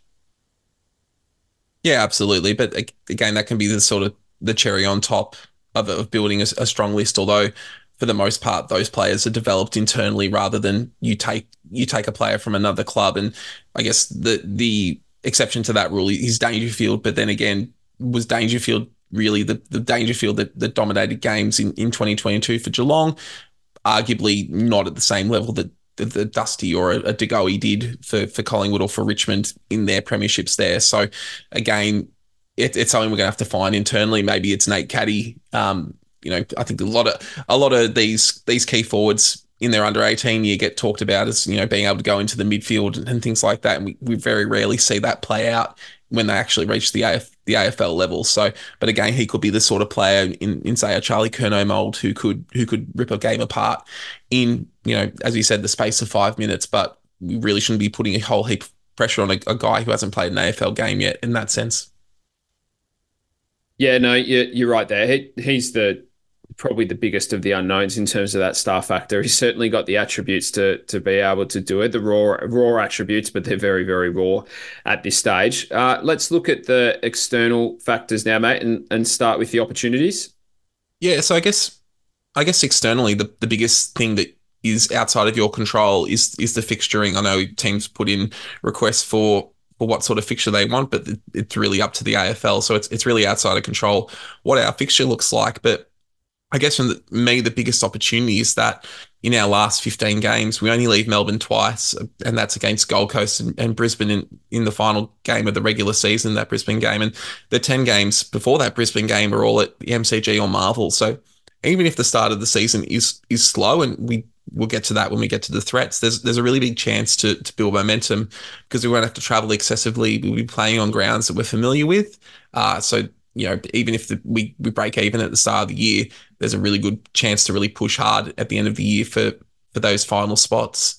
Yeah, absolutely. But again, that can be the sort of the cherry on top of building a strong list. Although for the most part, those players are developed internally rather than you take a player from another club. And I guess the exception to that rule is Dangerfield. But then again, was Dangerfield really the Dangerfield that dominated games in 2022 for Geelong? Arguably not at the same level that the Dusty or a De Goey did for Collingwood or for Richmond in their premierships there. So again, it's something we're going to have to find internally. Maybe it's Nate Caddy. I think a lot of these key forwards in their under 18 year get talked about as being able to go into the midfield and things like that, and we very rarely see that play out when they actually reach the AFL level. So, but again, he could be the sort of player in say a Charlie Curnow mold who could rip a game apart in as you said, the space of 5 minutes. But we really shouldn't be putting a whole heap of pressure on a guy who hasn't played an AFL game yet in that sense. Yeah, no, you're right there. He's probably the biggest of the unknowns in terms of that star factor. He's certainly got the attributes to be able to do it, the raw attributes, but they're very, very raw at this stage. Let's look at the external factors now, mate, and start with the opportunities. Yeah, so I guess externally the biggest thing that is outside of your control is the fixturing. I know teams put in requests for what sort of fixture they want, but it's really up to the AFL. So it's really outside of control what our fixture looks like. But I guess for me, the biggest opportunity is that in our last 15 games, we only leave Melbourne twice, and that's against Gold Coast and Brisbane in the final game of the regular season, that Brisbane game. And the 10 games before that Brisbane game are all at the MCG or Marvel. So even if the start of the season is slow, and we'll get to that when we get to the threats, there's a really big chance to build momentum because we won't have to travel excessively. We'll be playing on grounds that we're familiar with. So even if we break even at the start of the year, there's a really good chance to really push hard at the end of the year for those final spots.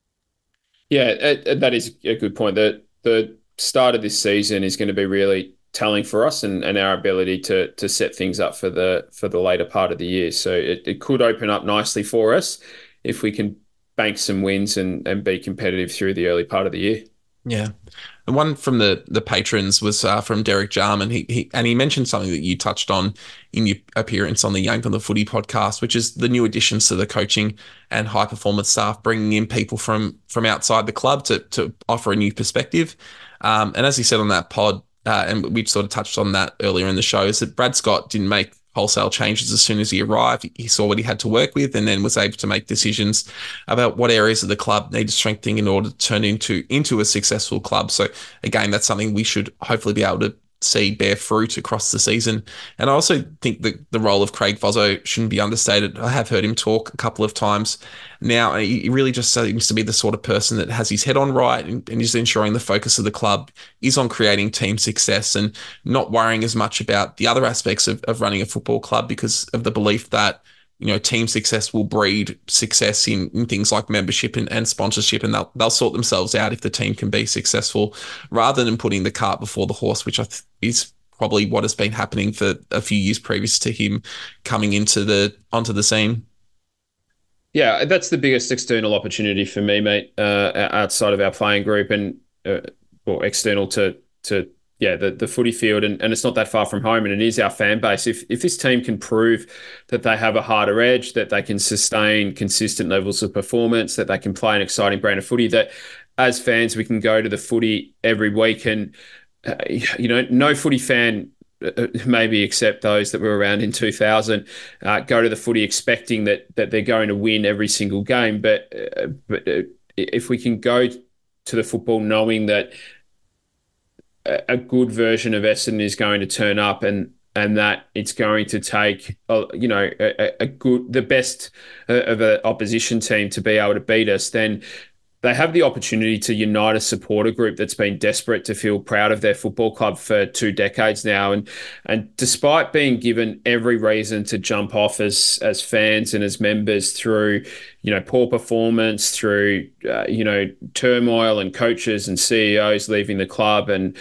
Yeah, that is a good point. The start of this season is going to be really telling for us and our ability to set things up for the later part of the year. So it could open up nicely for us if we can bank some wins and be competitive through the early part of the year. Yeah. The one from the patrons was from Derek Jarman. He mentioned something that you touched on in your appearance on the Yank on the Footy podcast, which is the new additions to the coaching and high performance staff, bringing in people from outside the club to offer a new perspective. And as he said on that pod, and we sort of touched on that earlier in the show, is that Brad Scott didn't make wholesale changes as soon as he arrived. He saw what he had to work with and then was able to make decisions about what areas of the club needed strengthening in order to turn into a successful club. So again, that's something we should hopefully be able to see bear fruit across the season. And I also think that the role of Craig Vozzo shouldn't be understated. I have heard him talk a couple of times now. He really just seems to be the sort of person that has his head on right and is ensuring the focus of the club is on creating team success and not worrying as much about the other aspects of running a football club, because of the belief that team success will breed success in things like membership and sponsorship, and they'll sort themselves out if the team can be successful, rather than putting the cart before the horse, which is probably what has been happening for a few years previous to him coming onto the scene. Yeah, that's the biggest external opportunity for me, mate, outside of our playing group and or external to the footy field, and it's not that far from home, and it is our fan base. If this team can prove that they have a harder edge, that they can sustain consistent levels of performance, that they can play an exciting brand of footy, that as fans we can go to the footy every week and no footy fan, maybe except those that were around in 2000, go to the footy expecting that they're going to win every single game. But if we can go to the football knowing that a good version of Essendon is going to turn up and that it's going to take the best of an opposition team to be able to beat us, then they have the opportunity to unite a supporter group that's been desperate to feel proud of their football club for 2 decades now. And despite being given every reason to jump off as fans and as members through, poor performance, through, turmoil and coaches and CEOs leaving the club and,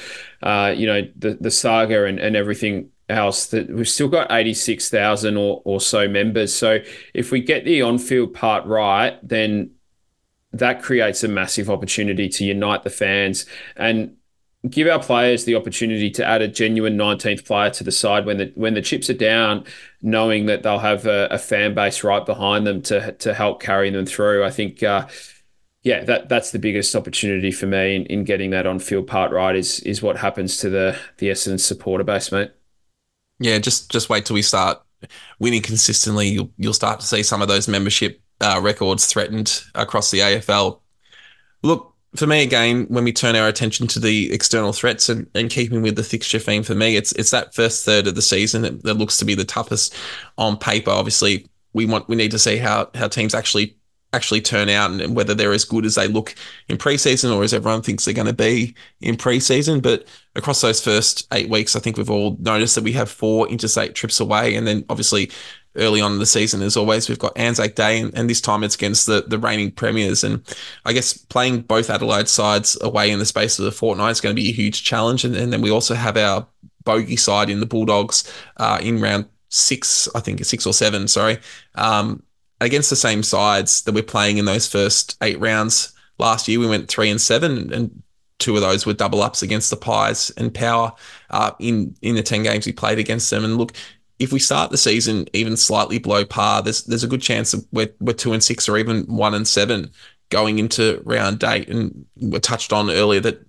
the saga and everything else, that we've still got 86,000 or so members. So if we get the on-field part right, then that creates a massive opportunity to unite the fans and give our players the opportunity to add a genuine 19th player to the side when the chips are down, knowing that they'll have a fan base right behind them to help carry them through. I think, that's the biggest opportunity for me in getting that on-field part right is what happens to the Essendon supporter base, mate. Yeah, just wait till we start winning consistently. You'll start to see some of those membership records threatened across the AFL. Look, for me, again, when we turn our attention to the external threats and keeping with the fixture theme, for me, it's that first third of the season that looks to be the toughest on paper. Obviously, we need to see how teams actually turn out and whether they're as good as they look in preseason or as everyone thinks they're going to be in preseason. But across those first 8 weeks, I think we've all noticed that we have 4 interstate trips away, and then obviously early on in the season, as always, we've got Anzac Day, and this time it's against the reigning premiers. And I guess playing both Adelaide sides away in the space of the fortnight is going to be a huge challenge. And then we also have our bogey side in the Bulldogs in round 6, I think 6 or 7, sorry, against the same sides that we're playing in those first 8 rounds. Last year we went 3 and 7, and 2 of those were double ups against the Pies and Power in the 10 games we played against them. And look, if we start the season even slightly below par, there's a good chance that we're 2 and 6 or even 1 and 7 going into round 8. And we touched on earlier that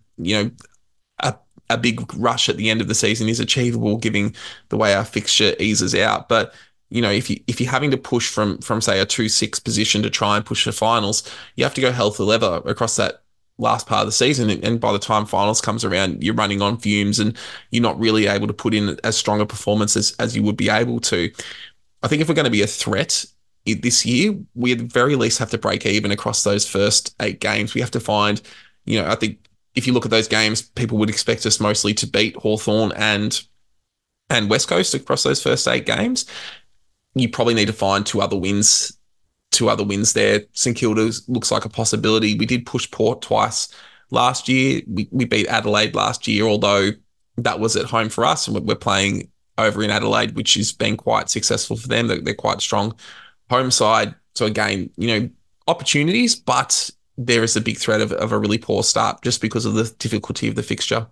a big rush at the end of the season is achievable, given the way our fixture eases out. But if you're having to push from say a 2-6 position to try and push the finals, you have to go hell for leather across that last part of the season, and by the time finals comes around, you're running on fumes and you're not really able to put in as strong a performance as you would be able to. I think if we're going to be a threat this year, we at the very least have to break even across those first 8 games. We have to find, I think if you look at those games, people would expect us mostly to beat Hawthorn and West Coast across those first 8 games. You probably need to find two other wins there. St Kilda looks like a possibility. We did push Port twice last year. We beat Adelaide last year, although that was at home for us, and we're playing over in Adelaide, which has been quite successful for them. They're quite strong home side. So again, opportunities, but there is a big threat of a really poor start just because of the difficulty of the fixture.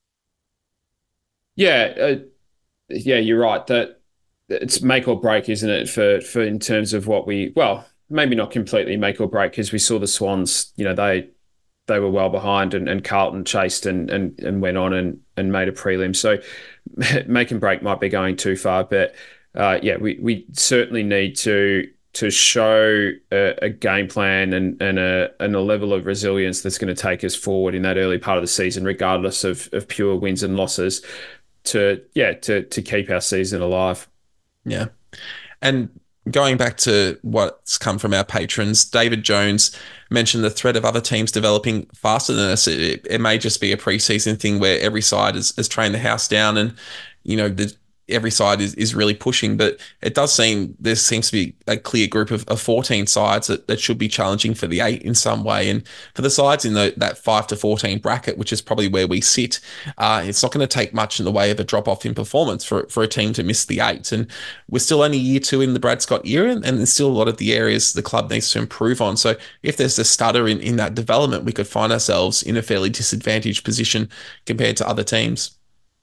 Yeah, yeah, you're right. That it's make or break, isn't it? For in terms of what well, maybe not completely make or break because we saw the Swans. They were well behind, and Carlton chased and went on and made a prelim. So make and break might be going too far, but yeah, we certainly need to show a game plan and a level of resilience that's going to take us forward in that early part of the season, regardless of pure wins and losses, to keep our season alive. Yeah. And going back to what's come from our patrons, David Jones mentioned the threat of other teams developing faster than us. It may just be a preseason thing where every side has trained the house down and, every side is really pushing. But it does seem there seems to be a clear group of 14 sides that should be challenging for the eight in some way. And for the sides in that 5 to 14 bracket, which is probably where we sit, it's not going to take much in the way of a drop off in performance for a team to miss the eight. And we're still only year two in the Brad Scott era, and there's still a lot of the areas the club needs to improve on. So if there's a stutter in that development, we could find ourselves in a fairly disadvantaged position compared to other teams.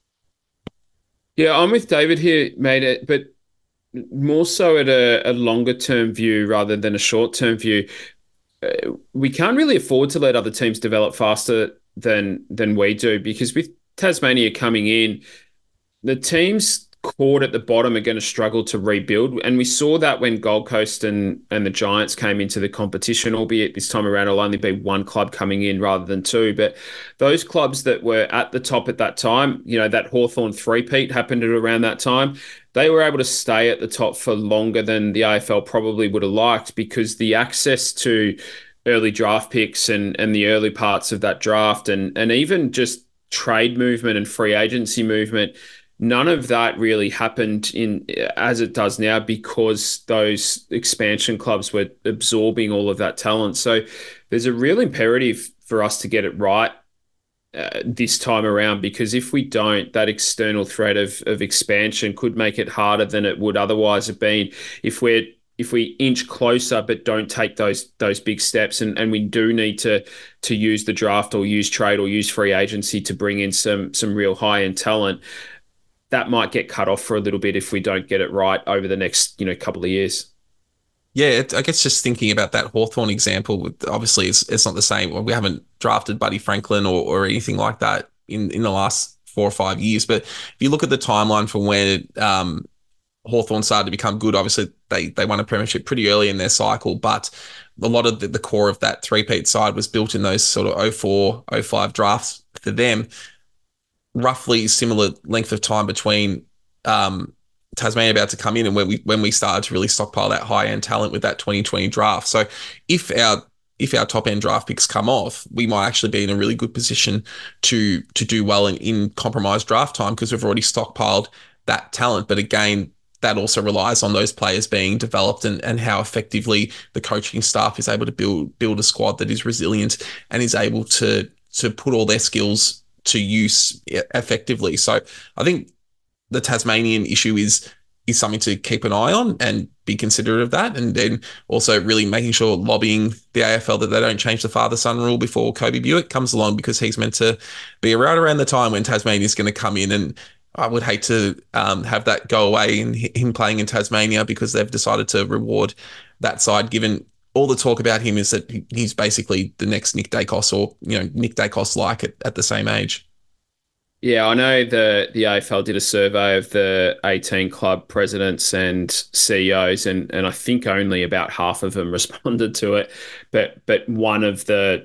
Yeah, I'm with David here, mate, but more so at a longer term view rather than a short term view. We can't really afford to let other teams develop faster than we do because with Tasmania coming in, the teams caught at the bottom are going to struggle to rebuild. And we saw that when Gold Coast and the Giants came into the competition, albeit this time around it'll only be one club coming in rather than two. But those clubs that were at the top at that time, that Hawthorn three-peat happened at around that time. They were able to stay at the top for longer than the AFL probably would have liked because the access to early draft picks and the early parts of that draft and even just trade movement and free agency movement, none of that really happened in as it does now because those expansion clubs were absorbing all of that talent. So there's a real imperative for us to get it right this time around because if we don't, that external threat of expansion could make it harder than it would otherwise have been if we inch closer but don't take those big steps and we do need to use the draft or use trade or use free agency to bring in some real high end talent, that might get cut off for a little bit if we don't get it right over the next couple of years. Yeah, I guess just thinking about that Hawthorn example, obviously it's not the same. We haven't drafted Buddy Franklin or anything like that in the last 4 or 5 years. But if you look at the timeline from when Hawthorn started to become good, obviously they won a premiership pretty early in their cycle, but a lot of the core of that three-peat side was built in those sort of '04, '05 drafts for them. Roughly similar length of time between Tasmania about to come in and when we started to really stockpile that high end talent with that 2020 draft. So if our top end draft picks come off, we might actually be in a really good position to do well in compromised draft time because we've already stockpiled that talent. But again, that also relies on those players being developed and how effectively the coaching staff is able to build a squad that is resilient and is able to put all their skills to use effectively. So I think the Tasmanian issue is something to keep an eye on and be considerate of that. And then also really making sure lobbying the AFL that they don't change the father-son rule before Kobe Buick comes along because he's meant to be around the time when Tasmania is going to come in. And I would hate to have that go away in him playing in Tasmania because they've decided to reward that side, given all the talk about him is that he's basically the next Nick Dacos or, Nick Dacos like at the same age. Yeah, I know the AFL did a survey of the 18 club presidents and CEOs, and I think only about half of them responded to it. But one of the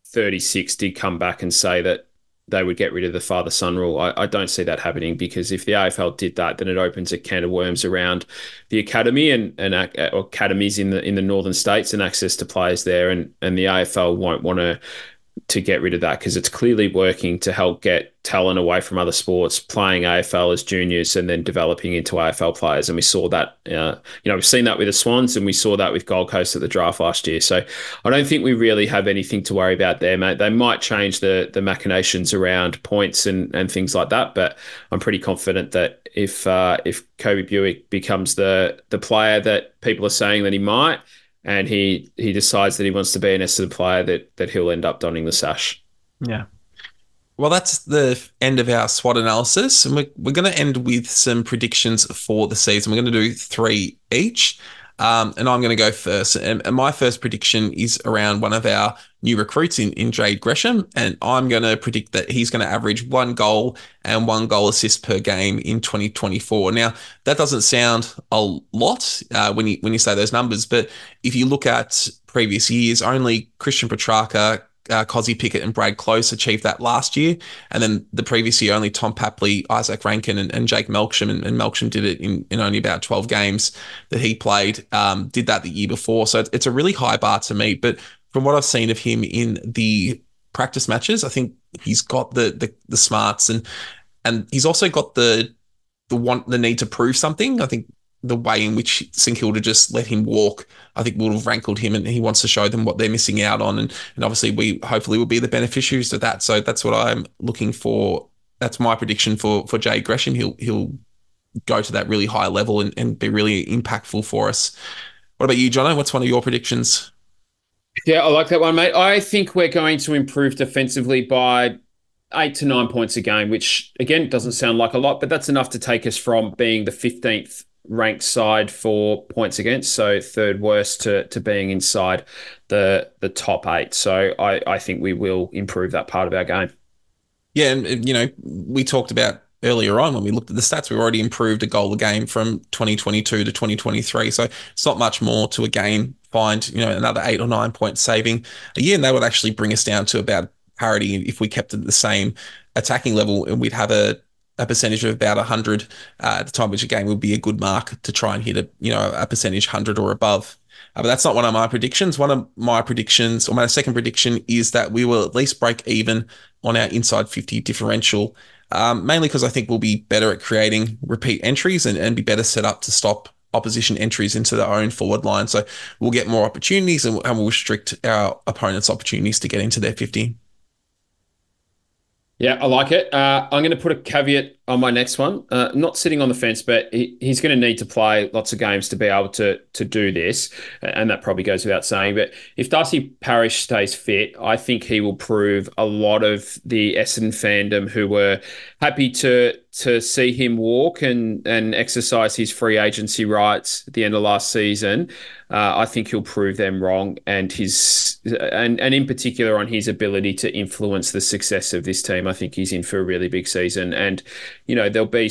36 did come back and say that they would get rid of the father-son rule. I don't see that happening because if the AFL did that, then it opens a can of worms around the academy and or academies in the northern states and access to players there, and the AFL won't want to to get rid of that, because it's clearly working to help get talent away from other sports, playing AFL as juniors and then developing into AFL players. And we saw that, we've seen that with the Swans, and we saw that with Gold Coast at the draft last year. So I don't think we really have anything to worry about there, mate. They might change the machinations around points and things like that, but I'm pretty confident that if Kobe Buick becomes the player that people are saying that he might, and he decides that he wants to be an Essendon player, that he'll end up donning the sash. Yeah. Well, that's the end of our SWOT analysis, and we're going to end with some predictions for the season. We're going to do 3 each, and I'm going to go first. And my first prediction is around one of our new recruits in Jade Gresham, and I'm going to predict that he's going to average 1 goal and 1 goal assist per game in 2024. Now, that doesn't sound a lot when you say those numbers, but if you look at previous years, only Christian Petrarca, Cozzy Pickett and Brad Close achieved that last year. And then the previous year, only Tom Papley, Isaac Rankin and Jake Melksham, and Melksham did it in only about 12 games that he played, did that the year before. So it's a really high bar to meet. But from what I've seen of him in the practice matches, I think he's got the smarts, and he's also got the need to prove something. I think the way in which St Kilda just let him walk, I think would have rankled him, and he wants to show them what they're missing out on. And obviously we hopefully will be the beneficiaries of that. So that's what I'm looking for. That's my prediction for Jade Gresham. He'll go to that really high level and be really impactful for us. What about you, Jono? What's one of your predictions? Yeah, I like that one, mate. I think we're going to improve defensively by 8 to 9 points a game, which again doesn't sound like a lot, but that's enough to take us from being the 15th ranked side for points against, so third worst, to being inside the top 8. So I think we will improve that part of our game. Yeah, and we talked about earlier on when we looked at the stats, we already improved a goal a game from 2022 to 2023. So it's not much more to a game. Find another 8 or 9 point saving a year, and that would actually bring us down to about parity if we kept at the same attacking level, and we'd have a percentage of about 100 at the time, which again would be a good mark to try and hit a percentage 100 or above. But that's not one of my predictions. One of my predictions, or my second prediction, is that we will at least break even on our inside 50 differential, mainly because I think we'll be better at creating repeat entries and be better set up to stop opposition entries into their own forward line. So we'll get more opportunities, and we'll restrict our opponents' opportunities to get into their 50. Yeah, I like it. I'm going to put a caveat on my next one. Not sitting on the fence, but he's going to need to play lots of games to be able to do this, and that probably goes without saying. But if Darcy Parish stays fit, I think he will prove a lot of the Essendon fandom who were happy to see him walk and exercise his free agency rights at the end of last season. I think he'll prove them wrong, and in particular on his ability to influence the success of this team. I think he's in for a really big season, and there'll be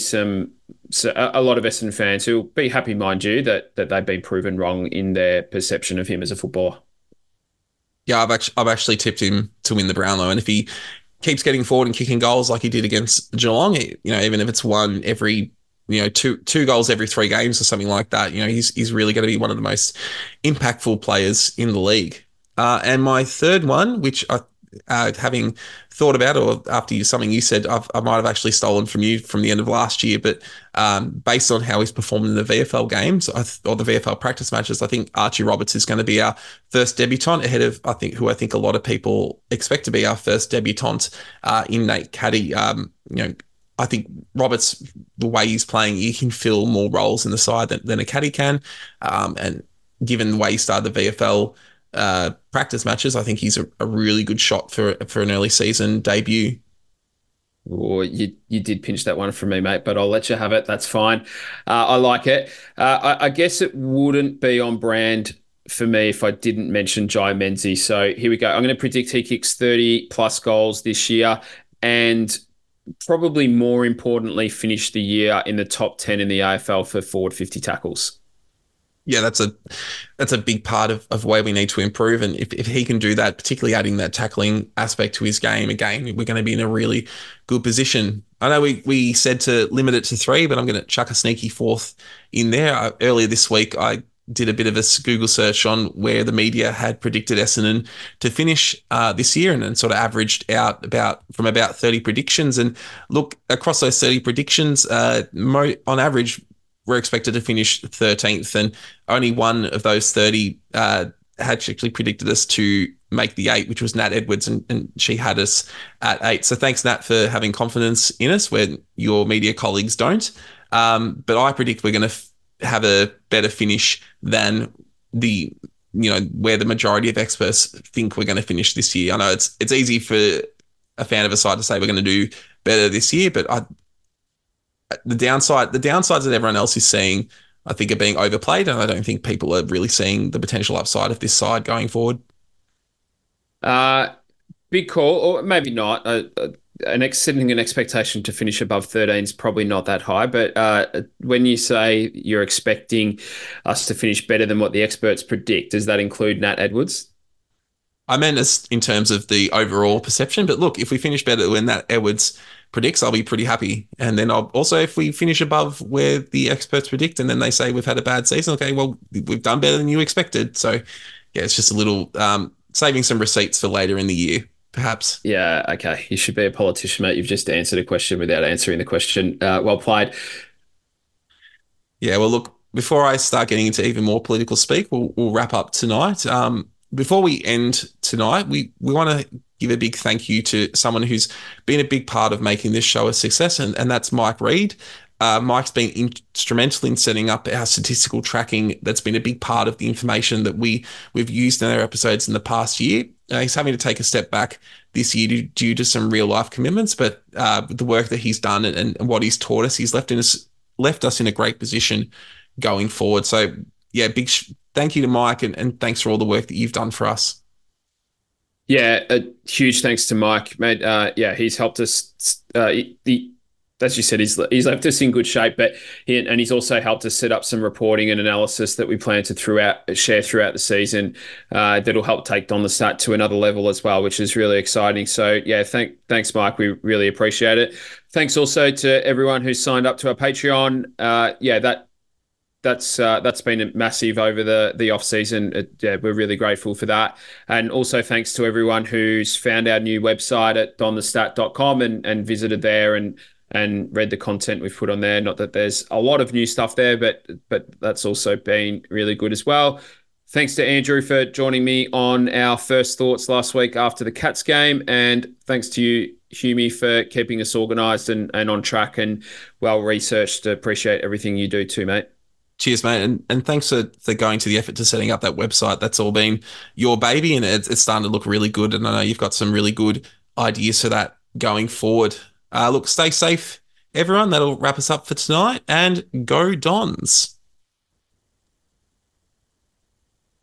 a lot of Essendon fans who'll be happy, mind you, that they've been proven wrong in their perception of him as a footballer. Yeah, I've actually tipped him to win the Brownlow, and if he keeps getting forward and kicking goals like he did against Geelong, even if it's one every two goals every 3 games or something like that, he's really going to be one of the most impactful players in the league. And my third one, which having thought about, or after something you said, I might have actually stolen from you from the end of last year, but based on how he's performed in the VFL games or the VFL practice matches, I think Archie Roberts is going to be our first debutant ahead of, who I think a lot of people expect to be our first debutant in Nate Caddy. I think Roberts, the way he's playing, he can fill more roles in the side than a Caddy can. And given the way he started the VFL practice matches, I think he's a really good shot for an early season debut. Oh, you did pinch that one from me, mate, but I'll let you have it. That's fine. I like it. I guess it wouldn't be on brand for me if I didn't mention Jai Menzies. So here we go. I'm going to predict he kicks 30 plus goals this year, and probably more importantly, finish the year in the top 10 in the AFL for forward 50 tackles. Yeah, that's a big part of where we need to improve. And if he can do that, particularly adding that tackling aspect to his game, again, we're going to be in a really good position. I know we said to limit it to 3, but I'm going to chuck a sneaky 4th in there. Earlier this week, I did a bit of a Google search on where the media had predicted Essendon to finish this year, and sort of averaged out about 30 predictions. And look, across those 30 predictions, on average, we're expected to finish 13th, and only one of those 30 had actually predicted us to make the 8, which was Nat Edwards, and she had us at 8. So thanks, Nat, for having confidence in us when your media colleagues don't. But I predict we're going to have a better finish than where the majority of experts think we're going to finish this year. I know it's easy for a fan of a side to say we're going to do better this year, but the downsides that everyone else is seeing, I think, are being overplayed, and I don't think people are really seeing the potential upside of this side going forward. Uh, Big call, or maybe not. Setting an expectation to finish above 13 is probably not that high. But when you say you're expecting us to finish better than what the experts predict, does that include Nat Edwards? I meant as in terms of the overall perception, but look, if we finish better than Nat Edwards predicts, I'll be pretty happy. And then I'll also, if we finish above where the experts predict, and then they say we've had a bad season, okay, well, we've done better than you expected. So yeah, it's just a little saving some receipts for later in the year, perhaps. Yeah, okay. You should be a politician, mate. You've just answered a question without answering the question. Well played. Yeah, well, look, before I start getting into even more political speak, we'll wrap up tonight. Before we end tonight, we want to give a big thank you to someone who's been a big part of making this show a success, and that's Mike Reid. Mike's been instrumental in setting up our statistical tracking. That's been a big part of the information that we've used in our episodes in the past year. He's having to take a step back this year due to some real life commitments, but the work that he's done and what he's taught us, he's left us in a great position going forward. So yeah, big thank you to Mike, and thanks for all the work that you've done for us. Yeah, a huge thanks to Mike, mate. Yeah, he's helped us. As you said, he's left us in good shape, but he's also helped us set up some reporting and analysis that we plan to share throughout the season. That'll help take Don the Stat to another level as well, which is really exciting. So yeah, thanks, Mike. We really appreciate it. Thanks also to everyone who's signed up to our Patreon. Yeah, that's been massive over the off season. Yeah, we're really grateful for that. And also thanks to everyone who's found our new website at donthestat.com and visited there and read the content we've put on there. Not that there's a lot of new stuff there, but that's also been really good as well. Thanks to Andrew for joining me on our first thoughts last week after the Cats game, and thanks to you, Humie, for keeping us organised and on track and well researched. Appreciate everything you do too, mate. Cheers, mate. And thanks for going to the effort to setting up that website. That's all been your baby, and it's starting to look really good. And I know you've got some really good ideas for that going forward. Look, stay safe, everyone. That'll wrap us up for tonight, and go Dons.